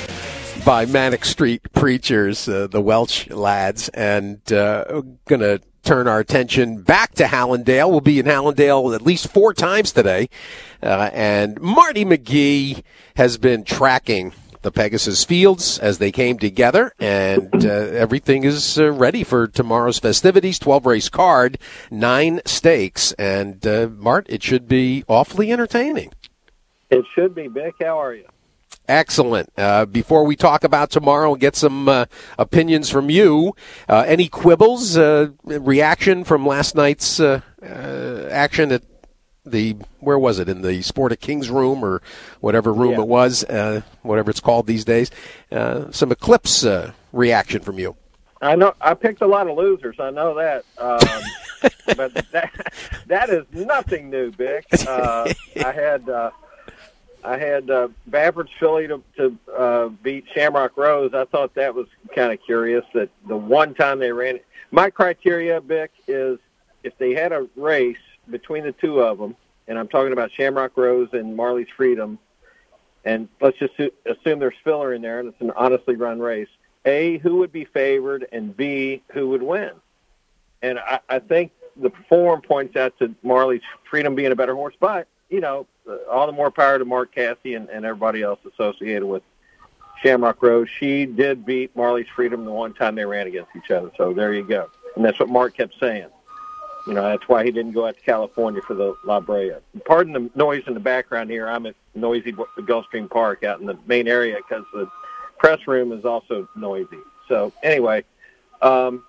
by Manic Street Preachers, uh, the Welch lads, and uh, we're going to turn our attention back to Hallandale. We'll be in Hallandale at least four times today, uh, and Marty McGee has been tracking the Pegasus Fields as they came together, and uh, everything is uh, ready for tomorrow's festivities. twelve-race card, nine stakes, and uh, Mart, it should be awfully entertaining. It should be, Vic. How are you? Excellent. Uh, before we talk about tomorrow and get some uh, opinions from you, uh, any quibbles, uh, reaction from last night's uh, uh, action at the, where was it, in the Sport of Kings room or whatever room Yeah. it was, uh, whatever it's called these days? Uh, some Eclipse uh, reaction from you. I know I picked a lot of losers. I know that, um, but that that is nothing new, Vic. Uh, I had uh, I had uh, Baffert's filly to, to uh, beat Shamrock Rose. I thought that was kind of curious that the one time they ran it. My criteria, Vic, is if they had a race between the two of them, and I'm talking about Shamrock Rose and Marley's Freedom, and let's just assume there's filler in there and it's an honestly run race. A, who would be favored, and B, who would win? And I, I think the form points out to Marley's Freedom being a better horse, but, you know, all the more power to Mark Cassidy and, and everybody else associated with Shamrock Rose. She did beat Marley's Freedom the one time they ran against each other, so there you go. And that's what Mark kept saying. You know, that's why he didn't go out to California for the La Brea. Pardon the noise in the background here. I'm at noisy Gulfstream Park out in the main area because the press room is also noisy. So anyway, um,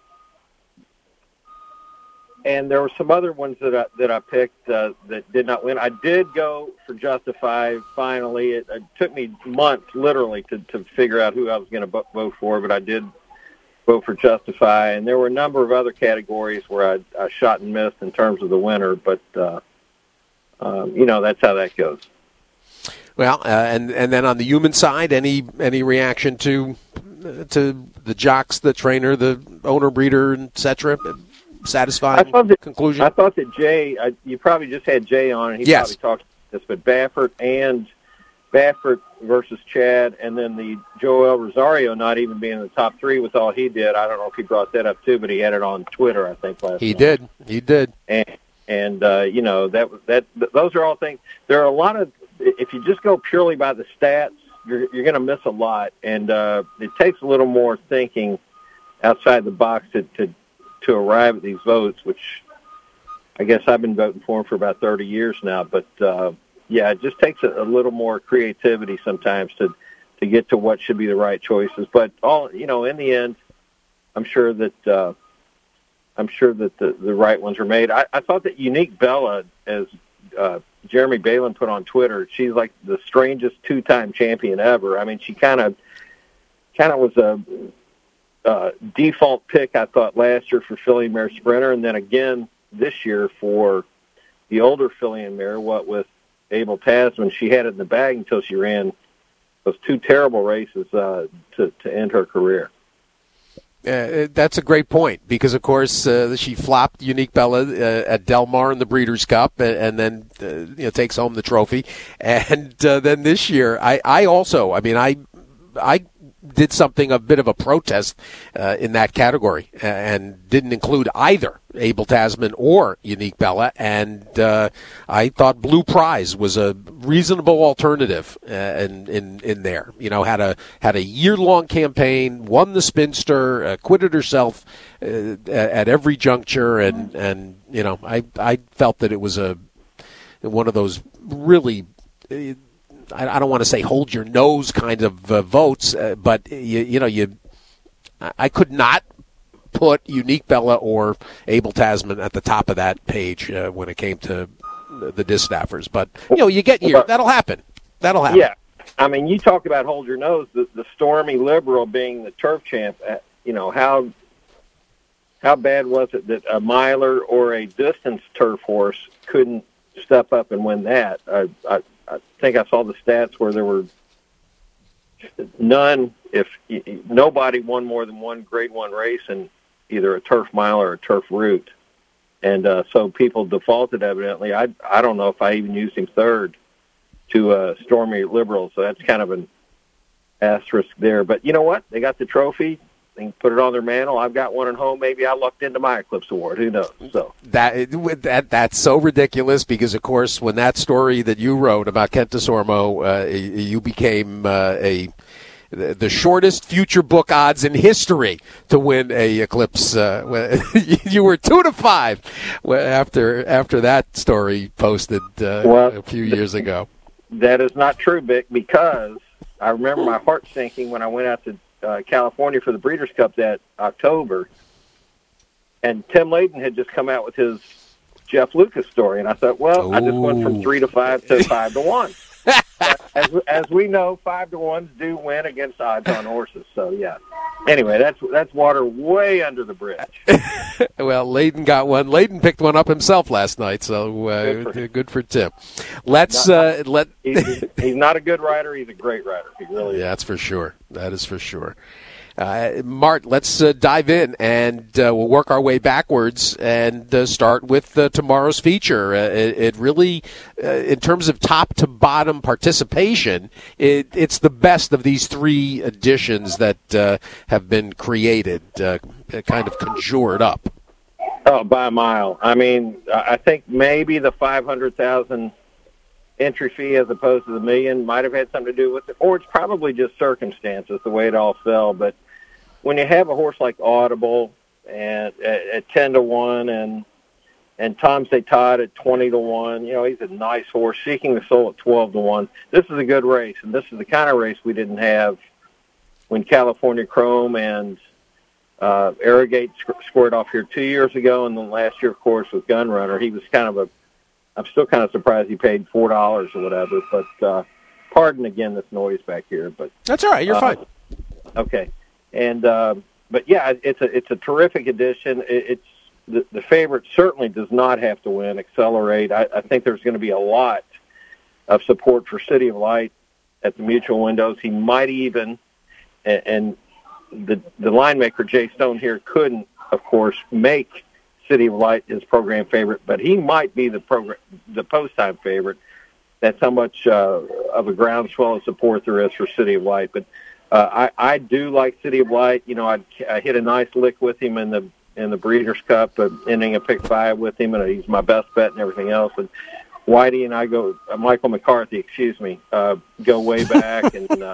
and there were some other ones that I, that I picked uh, that did not win. I did go for Justify finally. It, it took me months, literally, to, to figure out who I was going to vote for, but I did vote for Justify. And there were a number of other categories where I, I shot and missed in terms of the winner, but, uh, um, you know, that's how that goes. Well, uh, and and then on the human side, any any reaction to uh, to the jocks, the trainer, the owner, breeder, et cetera? Satisfying I thought that, conclusion. I thought that Jay, I, you probably just had Jay on, and he yes. probably talked about this, but Baffert and Baffert versus Chad, and then the Joel Rosario not even being in the top three with all he did. I don't know if he brought that up too, but he had it on Twitter, I think, last he night. did. He did. And and uh, you know that that those are all things. There are a lot of. If you just go purely by the stats, you're, you're going to miss a lot, and uh, it takes a little more thinking outside the box to, to to arrive at these votes, which I guess I've been voting for them for about thirty years now. But, uh, yeah, it just takes a, a little more creativity sometimes to, to get to what should be the right choices. But, all you know, in the end, I'm sure that uh, I'm sure that the, the right ones were made. I, I thought that Unique Bella, as uh, Jeremy Balin put on Twitter, she's like the strangest two-time champion ever. I mean, she kind of kind of was a uh, default pick, I thought, last year for filly and mare sprinter, and then again this year for the older filly and mare, what with Abel Tasman. She had it in the bag until she ran those two terrible races uh, to, to end her career. Uh, that's a great point because, of course, uh, she flopped Unique Bella uh, at Del Mar in the Breeders' Cup, and, and then uh, you know takes home the trophy. And uh, then this year, I, I also, I mean, I, I did something a bit of a protest uh, in that category and didn't include either Abel Tasman or Unique Bella, and uh, I thought Blue Prize was a reasonable alternative uh, in, in in there. You know, had a had a year long campaign, won the Spinster, uh, acquitted herself uh, at every juncture, and and you know, I I felt that it was a one of those really. Uh, I don't want to say hold your nose kind of uh, votes, uh, but you, you know, you, I could not put Unique Bella or Abel Tasman at the top of that page uh, when it came to the distaffers. But you know, you get your that'll happen. That'll happen. Yeah, I mean, you talk about hold your nose. The, the Stormy Liberal being the turf champ. Uh, you know how how bad was it that a miler or a distance turf horse couldn't step up and win that? I, I, I think I saw the stats where there were none, if nobody won more than one grade one race in either a turf mile or a turf route. And uh, so people defaulted evidently. I I don't know if I even used him third to uh, Stormy Liberal, so that's kind of an asterisk there. But you know what? They got the trophy. They can put it on their mantle. I've got one at home. Maybe I lucked into my Eclipse Award. Who knows? So that that that's so ridiculous because, of course, when that story that you wrote about Kent Desormeaux, uh, you became uh, a the shortest future book odds in history to win a Eclipse. Uh, you were two to five after after that story posted uh, well, a few years ago. That is not true, Vic, because I remember my heart sinking when I went out to Uh, California for the Breeders' Cup that October, and Tim Layden had just come out with his Jeff Lucas story, and I thought, well, Ooh. I just went from three to five to five to one. as, as we know, five to ones do win against odds-on horses. So yeah. Anyway, that's that's water way under the bridge. Well, Layden got one. Layden picked one up himself last night, so uh, good, for good for Tim. Let's not, uh, let. he's, he's not a good rider. He's a great rider. He really. Yeah, is. That's for sure. That is for sure. Uh, Mart, let's uh, dive in, and uh, we'll work our way backwards and uh, start with uh, tomorrow's feature. Uh, it, it really, uh, in terms of top to bottom participation, it, it's the best of these three editions that uh, have been created, uh, kind of conjured up. Oh, by a mile. I mean, I think maybe the five hundred thousand entry fee as opposed to the million might have had something to do with it, or it's probably just circumstances, the way it all fell. But when you have a horse like Audible and at, at ten to one and and Tom Say Todd at twenty to one, you know, he's a nice horse. Seeking the Soul at twelve to one. This is a good race, and this is the kind of race we didn't have when California Chrome and uh, Arrogate sc- scored off here two years ago, and then last year, of course, with Gunrunner. He was kind of a I'm still kind of surprised he paid four dollars or whatever, but uh, pardon again this noise back here. But that's all right. You're uh, fine. Okay, and uh, but yeah, it's a it's a terrific edition. It, it's the, the favorite certainly does not have to win. Accelerate. I, I think there's going to be a lot of support for City of Light at the mutual windows. He might even, and, and the the line maker Jay Stone here couldn't, of course, make City of Light his program favorite, but he might be the program, the post time favorite. That's how much uh, of a groundswell of support there is for City of Light. But uh, I, I do like City of Light. You know, I, I hit a nice lick with him in the in the Breeders' Cup, uh, ending a pick five with him, and he's my best bet and everything else. And Whitey and I go, uh, Michael McCarthy, excuse me, uh, go way back, and uh,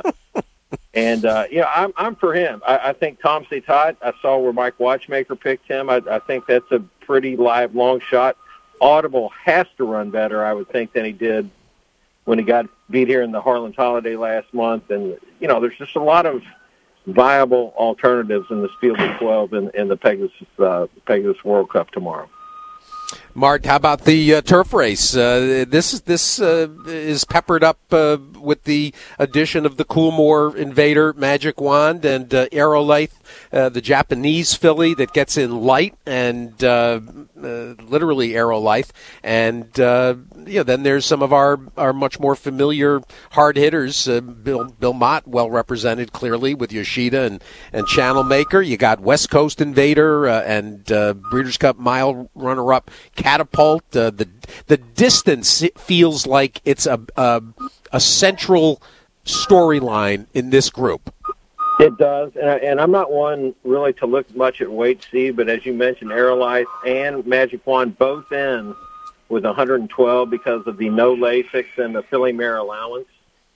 and uh, you know, I'm I'm for him. I, I think Tom C. Todd. I saw where Mike Watchmaker picked him. I, I think that's a pretty live long shot. Audible has to run better, I would think, than he did when he got beat here in the Harlan's Holiday last month. And you know, there's just a lot of viable alternatives in this field of twelve in, in the Pegasus uh, Pegasus World Cup tomorrow. Mart, how about the uh, turf race? Uh, this this uh, is peppered up uh, with the addition of the Coolmore Invader Magic Wand and uh, Aerolite, uh, the Japanese filly that gets in light and uh, uh, literally Aerolite. And uh, yeah, then there's some of our, our much more familiar hard hitters. Uh, Bill Bill Mott, well represented clearly with Yoshida and, and Channel Maker. You got West Coast Invader uh, and uh, Breeders' Cup Mile runner-up Catapult. Uh, the the distance feels like it's a a, a central storyline in this group. It does, and, I, and I'm not one really to look much at weight, Steve, but as you mentioned, Aerolite and Magic Wand both in with one hundred twelve because of the no Lasix and the filly mare allowance,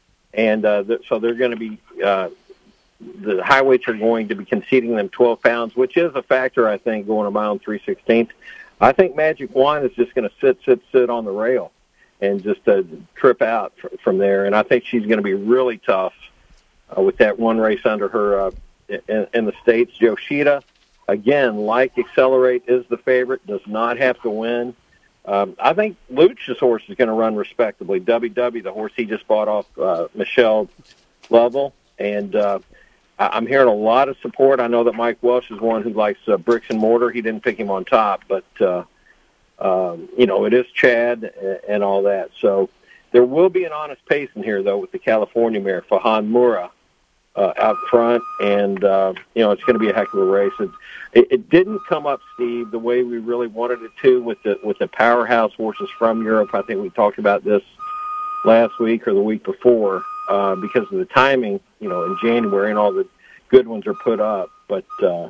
and uh, th- so they're going to be uh, the high weights are going to be conceding them twelve pounds, which is a factor, I think, going a mile and three sixteenths. I think Magic Wand is just going to sit, sit, sit on the rail and just uh, trip out fr- from there. And I think she's going to be really tough uh, with that one race under her uh, in, in the States. Yoshida, again, like Accelerate, is the favorite, does not have to win. Um, I think Luch's horse is going to run respectably. W W, the horse he just bought off uh, Michelle Lovell. And uh, I'm hearing a lot of support. I know that Mike Welsh is one who likes uh, bricks and mortar. He didn't pick him on top, but, uh, um, you know, it is Chad and, and all that. So there will be an honest pace in here, though, with the California mare, Fahan Mura, uh, out front. And, uh, you know, it's going to be a heck of a race. It, it, it didn't come up, Steve, the way we really wanted it to with the, with the powerhouse horses from Europe. I think we talked about this last week or the week before. Uh, because of the timing, you know, in January and all the good ones are put up. But uh,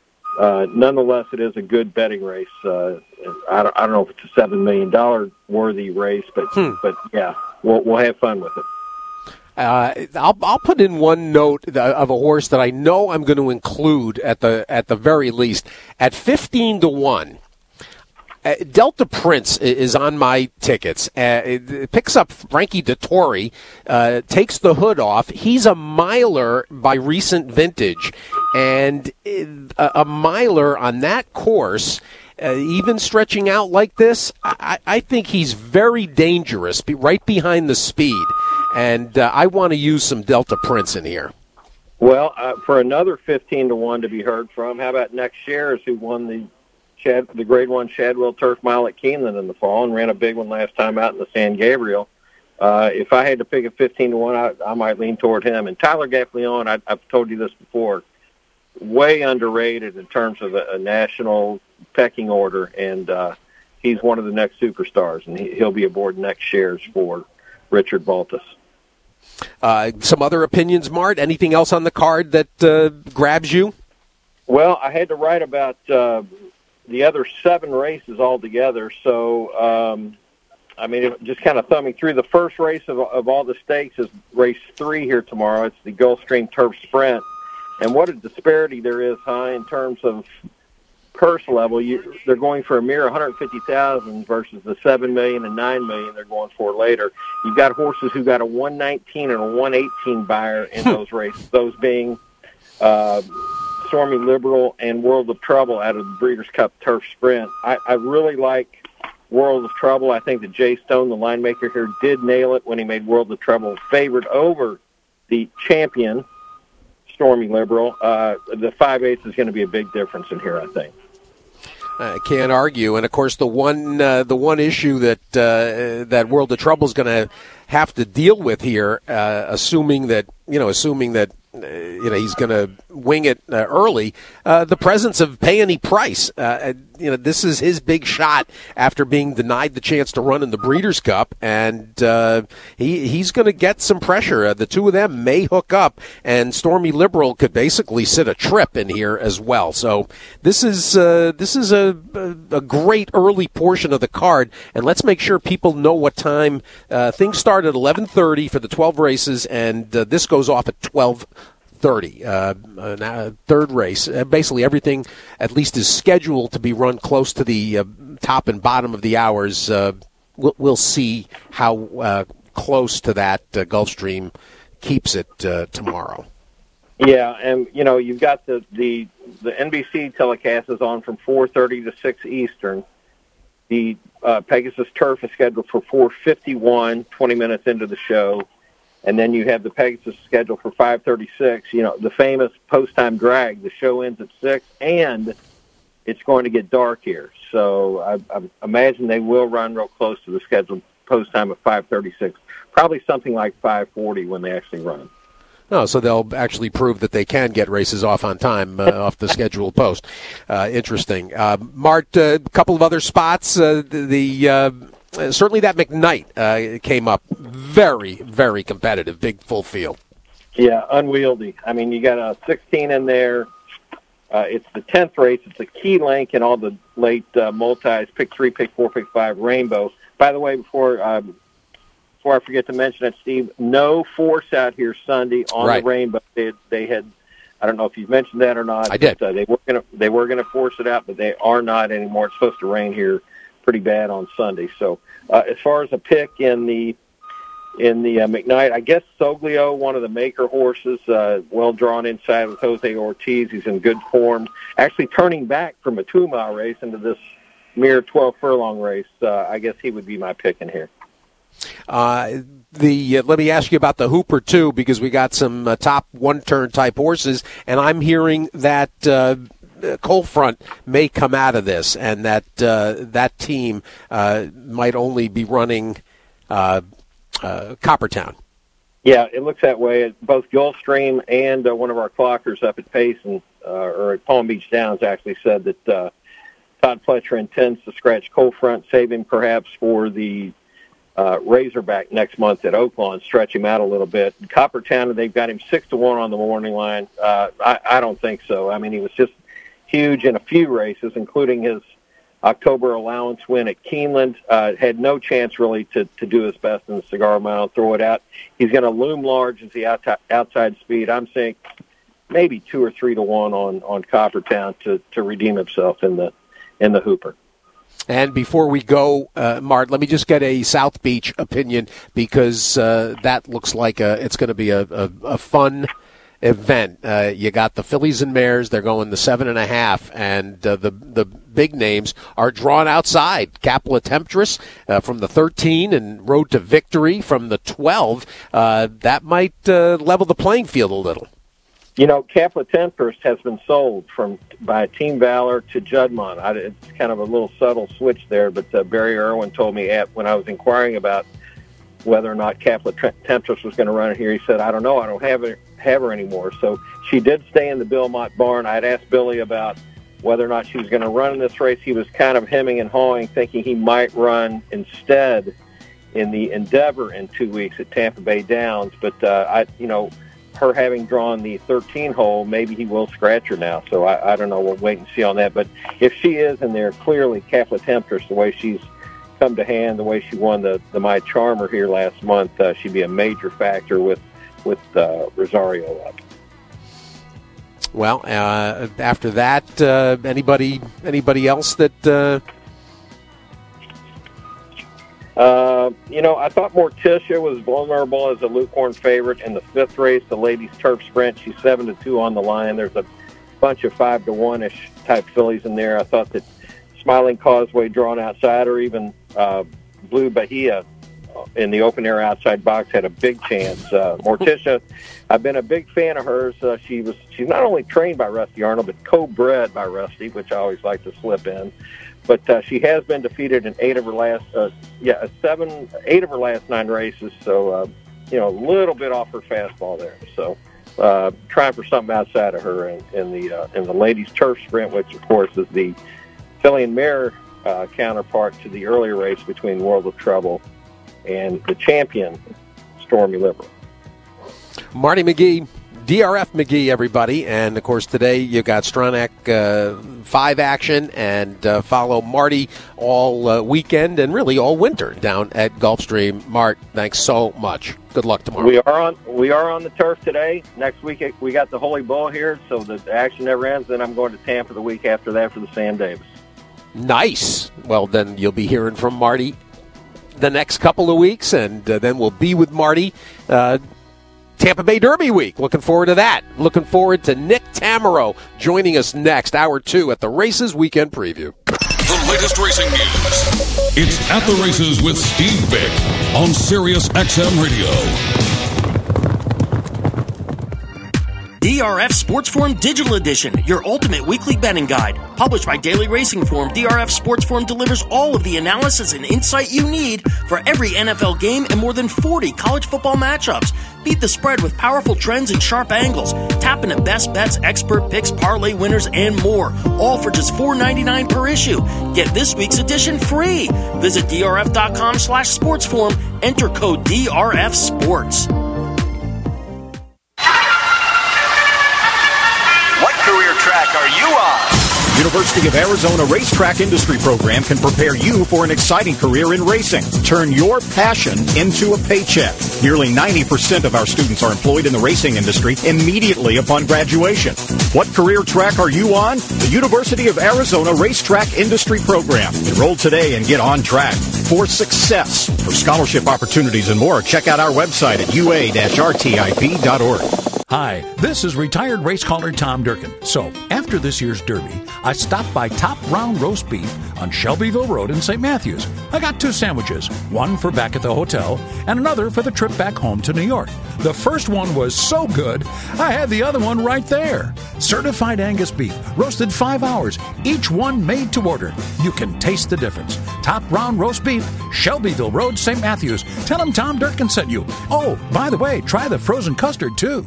uh, nonetheless, it is a good betting race. Uh, I, don't, I don't know if it's a seven million dollars worthy race, but hmm. but yeah, we'll we'll have fun with it. Uh, I'll I'll put in one note of a horse that I know I'm going to include at the at the very least at fifteen to one. Uh, Delta Prince is on my tickets. Uh, it picks up Frankie Dettori, uh, takes the hood off. He's a miler by recent vintage, and a, a miler on that course, uh, even stretching out like this, I, I think he's very dangerous, be right behind the speed, and uh, I want to use some Delta Prince in here. Well, uh, for another fifteen to one to be heard from, how about Next Shares, who won the Chad, the Grade One Shadwell Turf Mile at Keeneland in the fall and ran a big one last time out in the San Gabriel. Uh, if I had to pick a fifteen to one, I, I might lean toward him. And Tyler Gaffleon, I, I've told you this before, way underrated in terms of a, a national pecking order, and uh, he's one of the next superstars, and he, he'll be aboard Next Shares for Richard Baltus. Uh, some other opinions, Mart? Anything else on the card that uh, grabs you? Well, I had to write about uh, the other seven races altogether. So, um, I mean, just kind of thumbing through, the first race of, of all the stakes is race three here tomorrow. It's the Gulfstream Turf Sprint. And what a disparity there is, huh, in terms of purse level. You, they're going for a mere one hundred fifty thousand dollars versus the seven million dollars and nine million dollars they're going for later. You've got horses who got a one nineteen and a one eighteen buyer in those races, those being uh, Stormy Liberal and World of Trouble out of the Breeders' Cup Turf Sprint. I, I really like World of Trouble. I think that Jay Stone, the line maker here, did nail it when he made World of Trouble favored over the champion, Stormy Liberal. Uh, the five eighths is going to be a big difference in here, I think. I can't argue, and of course the one uh, the one issue that uh, that World of Trouble is going to have to deal with here, uh, assuming that you know, assuming that uh, you know he's going to wing it uh, early, uh, the presence of Peony Price. Uh, you know, this is his big shot after being denied the chance to run in the Breeders' Cup, and uh, he he's going to get some pressure. Uh, the two of them may hook up, and Stormy Liberal could basically sit a trip in here as well. So this is uh, this is a, a a great early portion of the card, and let's make sure people know what time uh, things start at eleven thirty for the twelve races, and uh, this goes off at twelve thirty. Uh, uh, third race. Uh, basically, everything at least is scheduled to be run close to the uh, top and bottom of the hours. Uh, we'll, we'll see how uh, close to that uh, Gulfstream keeps it uh, tomorrow. Yeah, and you know you've got the the the N B C telecast is on from four thirty to six Eastern, The uh, Pegasus Turf is scheduled for four fifty-one, twenty minutes into the show. And then you have the Pegasus scheduled for five thirty-six. You know, the famous post-time drag. The show ends at six, and it's going to get dark here. So I, I imagine they will run real close to the scheduled post time of five thirty-six. Probably something like five forty when they actually run. Oh, so they'll actually prove that they can get races off on time, uh, off the scheduled post. Uh, interesting. Uh, Mart, a uh, couple of other spots. Uh, the, the uh, certainly that McKnight uh, came up very, very competitive, big full field. Yeah, unwieldy. I mean, you got a sixteen in there. Uh, it's the tenth race. It's a key link in all the late uh, multis, pick three, pick four, pick five, rainbow. By the way, before um, before I forget to mention it, Steve, no force out here Sunday on right. the rainbow. They, they had, I don't know if you've mentioned that or not. I did. But, uh, they were going to they were going to force it out, but they are not anymore. It's supposed to rain here pretty bad on Sunday. So uh, as far as a pick in the in the uh, McKnight, I guess Soglio, one of the maker horses, uh, well drawn inside with Jose Ortiz. He's in good form. Actually turning back from a two-mile race into this mere twelve furlong race. Uh, I guess he would be my pick in here. Uh, the uh, let me ask you about the Hooper too, because we got some uh, top one-turn type horses, and I'm hearing that uh, Cold Front may come out of this, and that uh, that team uh, might only be running uh, uh, Coppertown. Yeah, it looks that way. Both Gulfstream and uh, one of our clockers up at Payson uh, or at Palm Beach Downs actually said that uh, Todd Fletcher intends to scratch Cold Front, save him perhaps for the Uh, Razorback next month at Oaklawn, stretch him out a little bit. Coppertown, they've got him six to one on the morning line. Uh, I, I don't think so. I mean, he was just huge in a few races, including his October allowance win at Keeneland. Uh, had no chance really to, to do his best in the Cigar Mile, throw it out. He's going to loom large as the out, outside speed. I'm saying maybe two or three to one on on Coppertown to to redeem himself in the in the Hooper. And before we go, uh, Mart, let me just get a South Beach opinion, because uh, that looks like a, it's going to be a, a, a fun event. Uh, you got the fillies and mares; they're going the seven and a half, and uh, the the big names are drawn outside. Capilla Temptress uh, from the thirteen and Road to Victory from the twelve. Uh, that might uh, level the playing field a little. You know, Capilla Temptress has been sold from by Team Valor to Juddmonte. I, it's kind of a little subtle switch there, but uh, Barry Irwin told me at, when I was inquiring about whether or not Capilla Temptress was going to run it here, he said, I don't know, I don't have her, have her anymore. So she did stay in the Belmont barn. I'd asked Billy about whether or not she was going to run in this race. He was kind of hemming and hawing, thinking he might run instead in the Endeavor in two weeks at Tampa Bay Downs. But, uh, I, you know, her having drawn the thirteen hole, maybe he will scratch her now. So I, I don't know. We'll wait and see on that. But if she is in there, clearly Capilla Temptress, the way she's come to hand, the way she won the, the My Charmer here last month, uh, she'd be a major factor with with uh, Rosario up. Well, uh, after that, uh, anybody anybody else that? Uh... Uh, you know, I thought Morticia was vulnerable as a lukewarm favorite in the fifth race, the ladies' turf sprint. She's seven to two on the line. There's a bunch of five to one ish type fillies in there. I thought that Smiling Causeway drawn outside, or even uh, Blue Bahia in the open air outside box had a big chance. Uh, Morticia, I've been a big fan of hers. Uh, she was she's not only trained by Rusty Arnold, but co-bred by Rusty, which I always like to slip in. But uh, she has been defeated in eight of her last, uh, yeah, seven, eight of her last nine races. So, uh, you know, a little bit off her fastball there. So, uh, trying for something outside of her in, in the uh, in the ladies' turf sprint, which of course is the filly and mare uh, counterpart to the earlier race between World of Trouble and the champion Stormy Liberal. Marty McGee. D R F McGee, everybody. And, of course, today you got Stronach uh, five action, and uh, follow Marty all uh, weekend and really all winter down at Gulfstream. Mart, thanks so much. Good luck tomorrow. We are on we are on the turf today. Next week we got the Holy Bull here, so the action never ends. Then I'm going to Tampa the week after that for the Sam Davis. Nice. Well, then you'll be hearing from Marty the next couple of weeks, and uh, then we'll be with Marty uh Tampa Bay Derby week. Looking forward to that. Looking forward to Nick Tamero joining us next, hour two at the Races Weekend Preview. the latest racing news. It's At the Races with Steve Bick on Sirius X M Radio. D R F Sports Forum Digital Edition, your ultimate weekly betting guide. Published by Daily Racing Form, D R F Sports Forum delivers all of the analysis and insight you need for every N F L game and more than forty college football matchups. Beat the spread with powerful trends and sharp angles. Tap into best bets, expert picks, parlay winners, and more. All for just four dollars and ninety-nine cents per issue. Get this week's edition free. Visit drf.com slash sportsforum. Enter code D R F Sports. What career track are you on? University of Arizona Racetrack Industry Program can prepare you for an exciting career in racing. Turn your passion into a paycheck. Nearly ninety percent of our students are employed in the racing industry immediately upon graduation. What career track are you on? The University of Arizona Racetrack Industry Program. Enroll today and get on track for success. For scholarship opportunities and more, check out our website at u a dash r t i p dot org. Hi, this is retired race caller Tom Durkin. So, after this year's Derby, I stopped by Top Round Roast Beef on Shelbyville Road in Saint Matthews. I got two sandwiches, one for back at the hotel and another for the trip back home to New York. The first one was so good, I had the other one right there. Certified Angus beef, roasted five hours, each one made to order. You can taste the difference. Top Round Roast Beef, Shelbyville Road, Saint Matthews. Tell them Tom Durkin sent you. Oh, by the way, try the frozen custard too.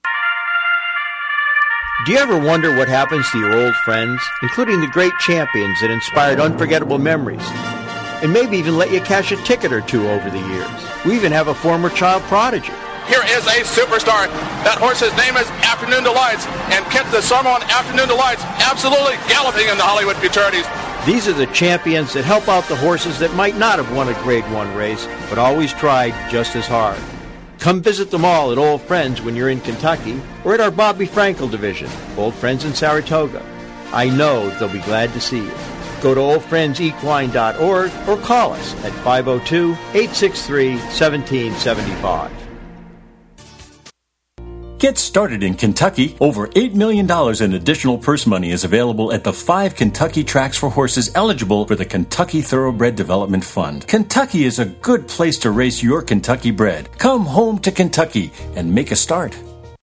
Do you ever wonder what happens to your old friends, including the great champions that inspired unforgettable memories, and maybe even let you cash a ticket or two over the years? We even have a former child prodigy. Here is a superstar. That horse's name is Afternoon Delights, and Kent the Summer on Afternoon Delights absolutely galloping in the Hollywood Futurities. These are the champions that help out the horses that might not have won a Grade One race, but always tried just as hard. Come visit them all at Old Friends when you're in Kentucky, or at our Bobby Frankel division, Old Friends in Saratoga. I know they'll be glad to see you. Go to old friends equine dot org or call us at five oh two, eight six three, one seven seven five. Get started in Kentucky. Over eight million dollars in additional purse money is available at the five Kentucky tracks for horses eligible for the Kentucky Thoroughbred Development Fund. Kentucky is a good place to race your Kentucky bred. Come home to Kentucky and make a start.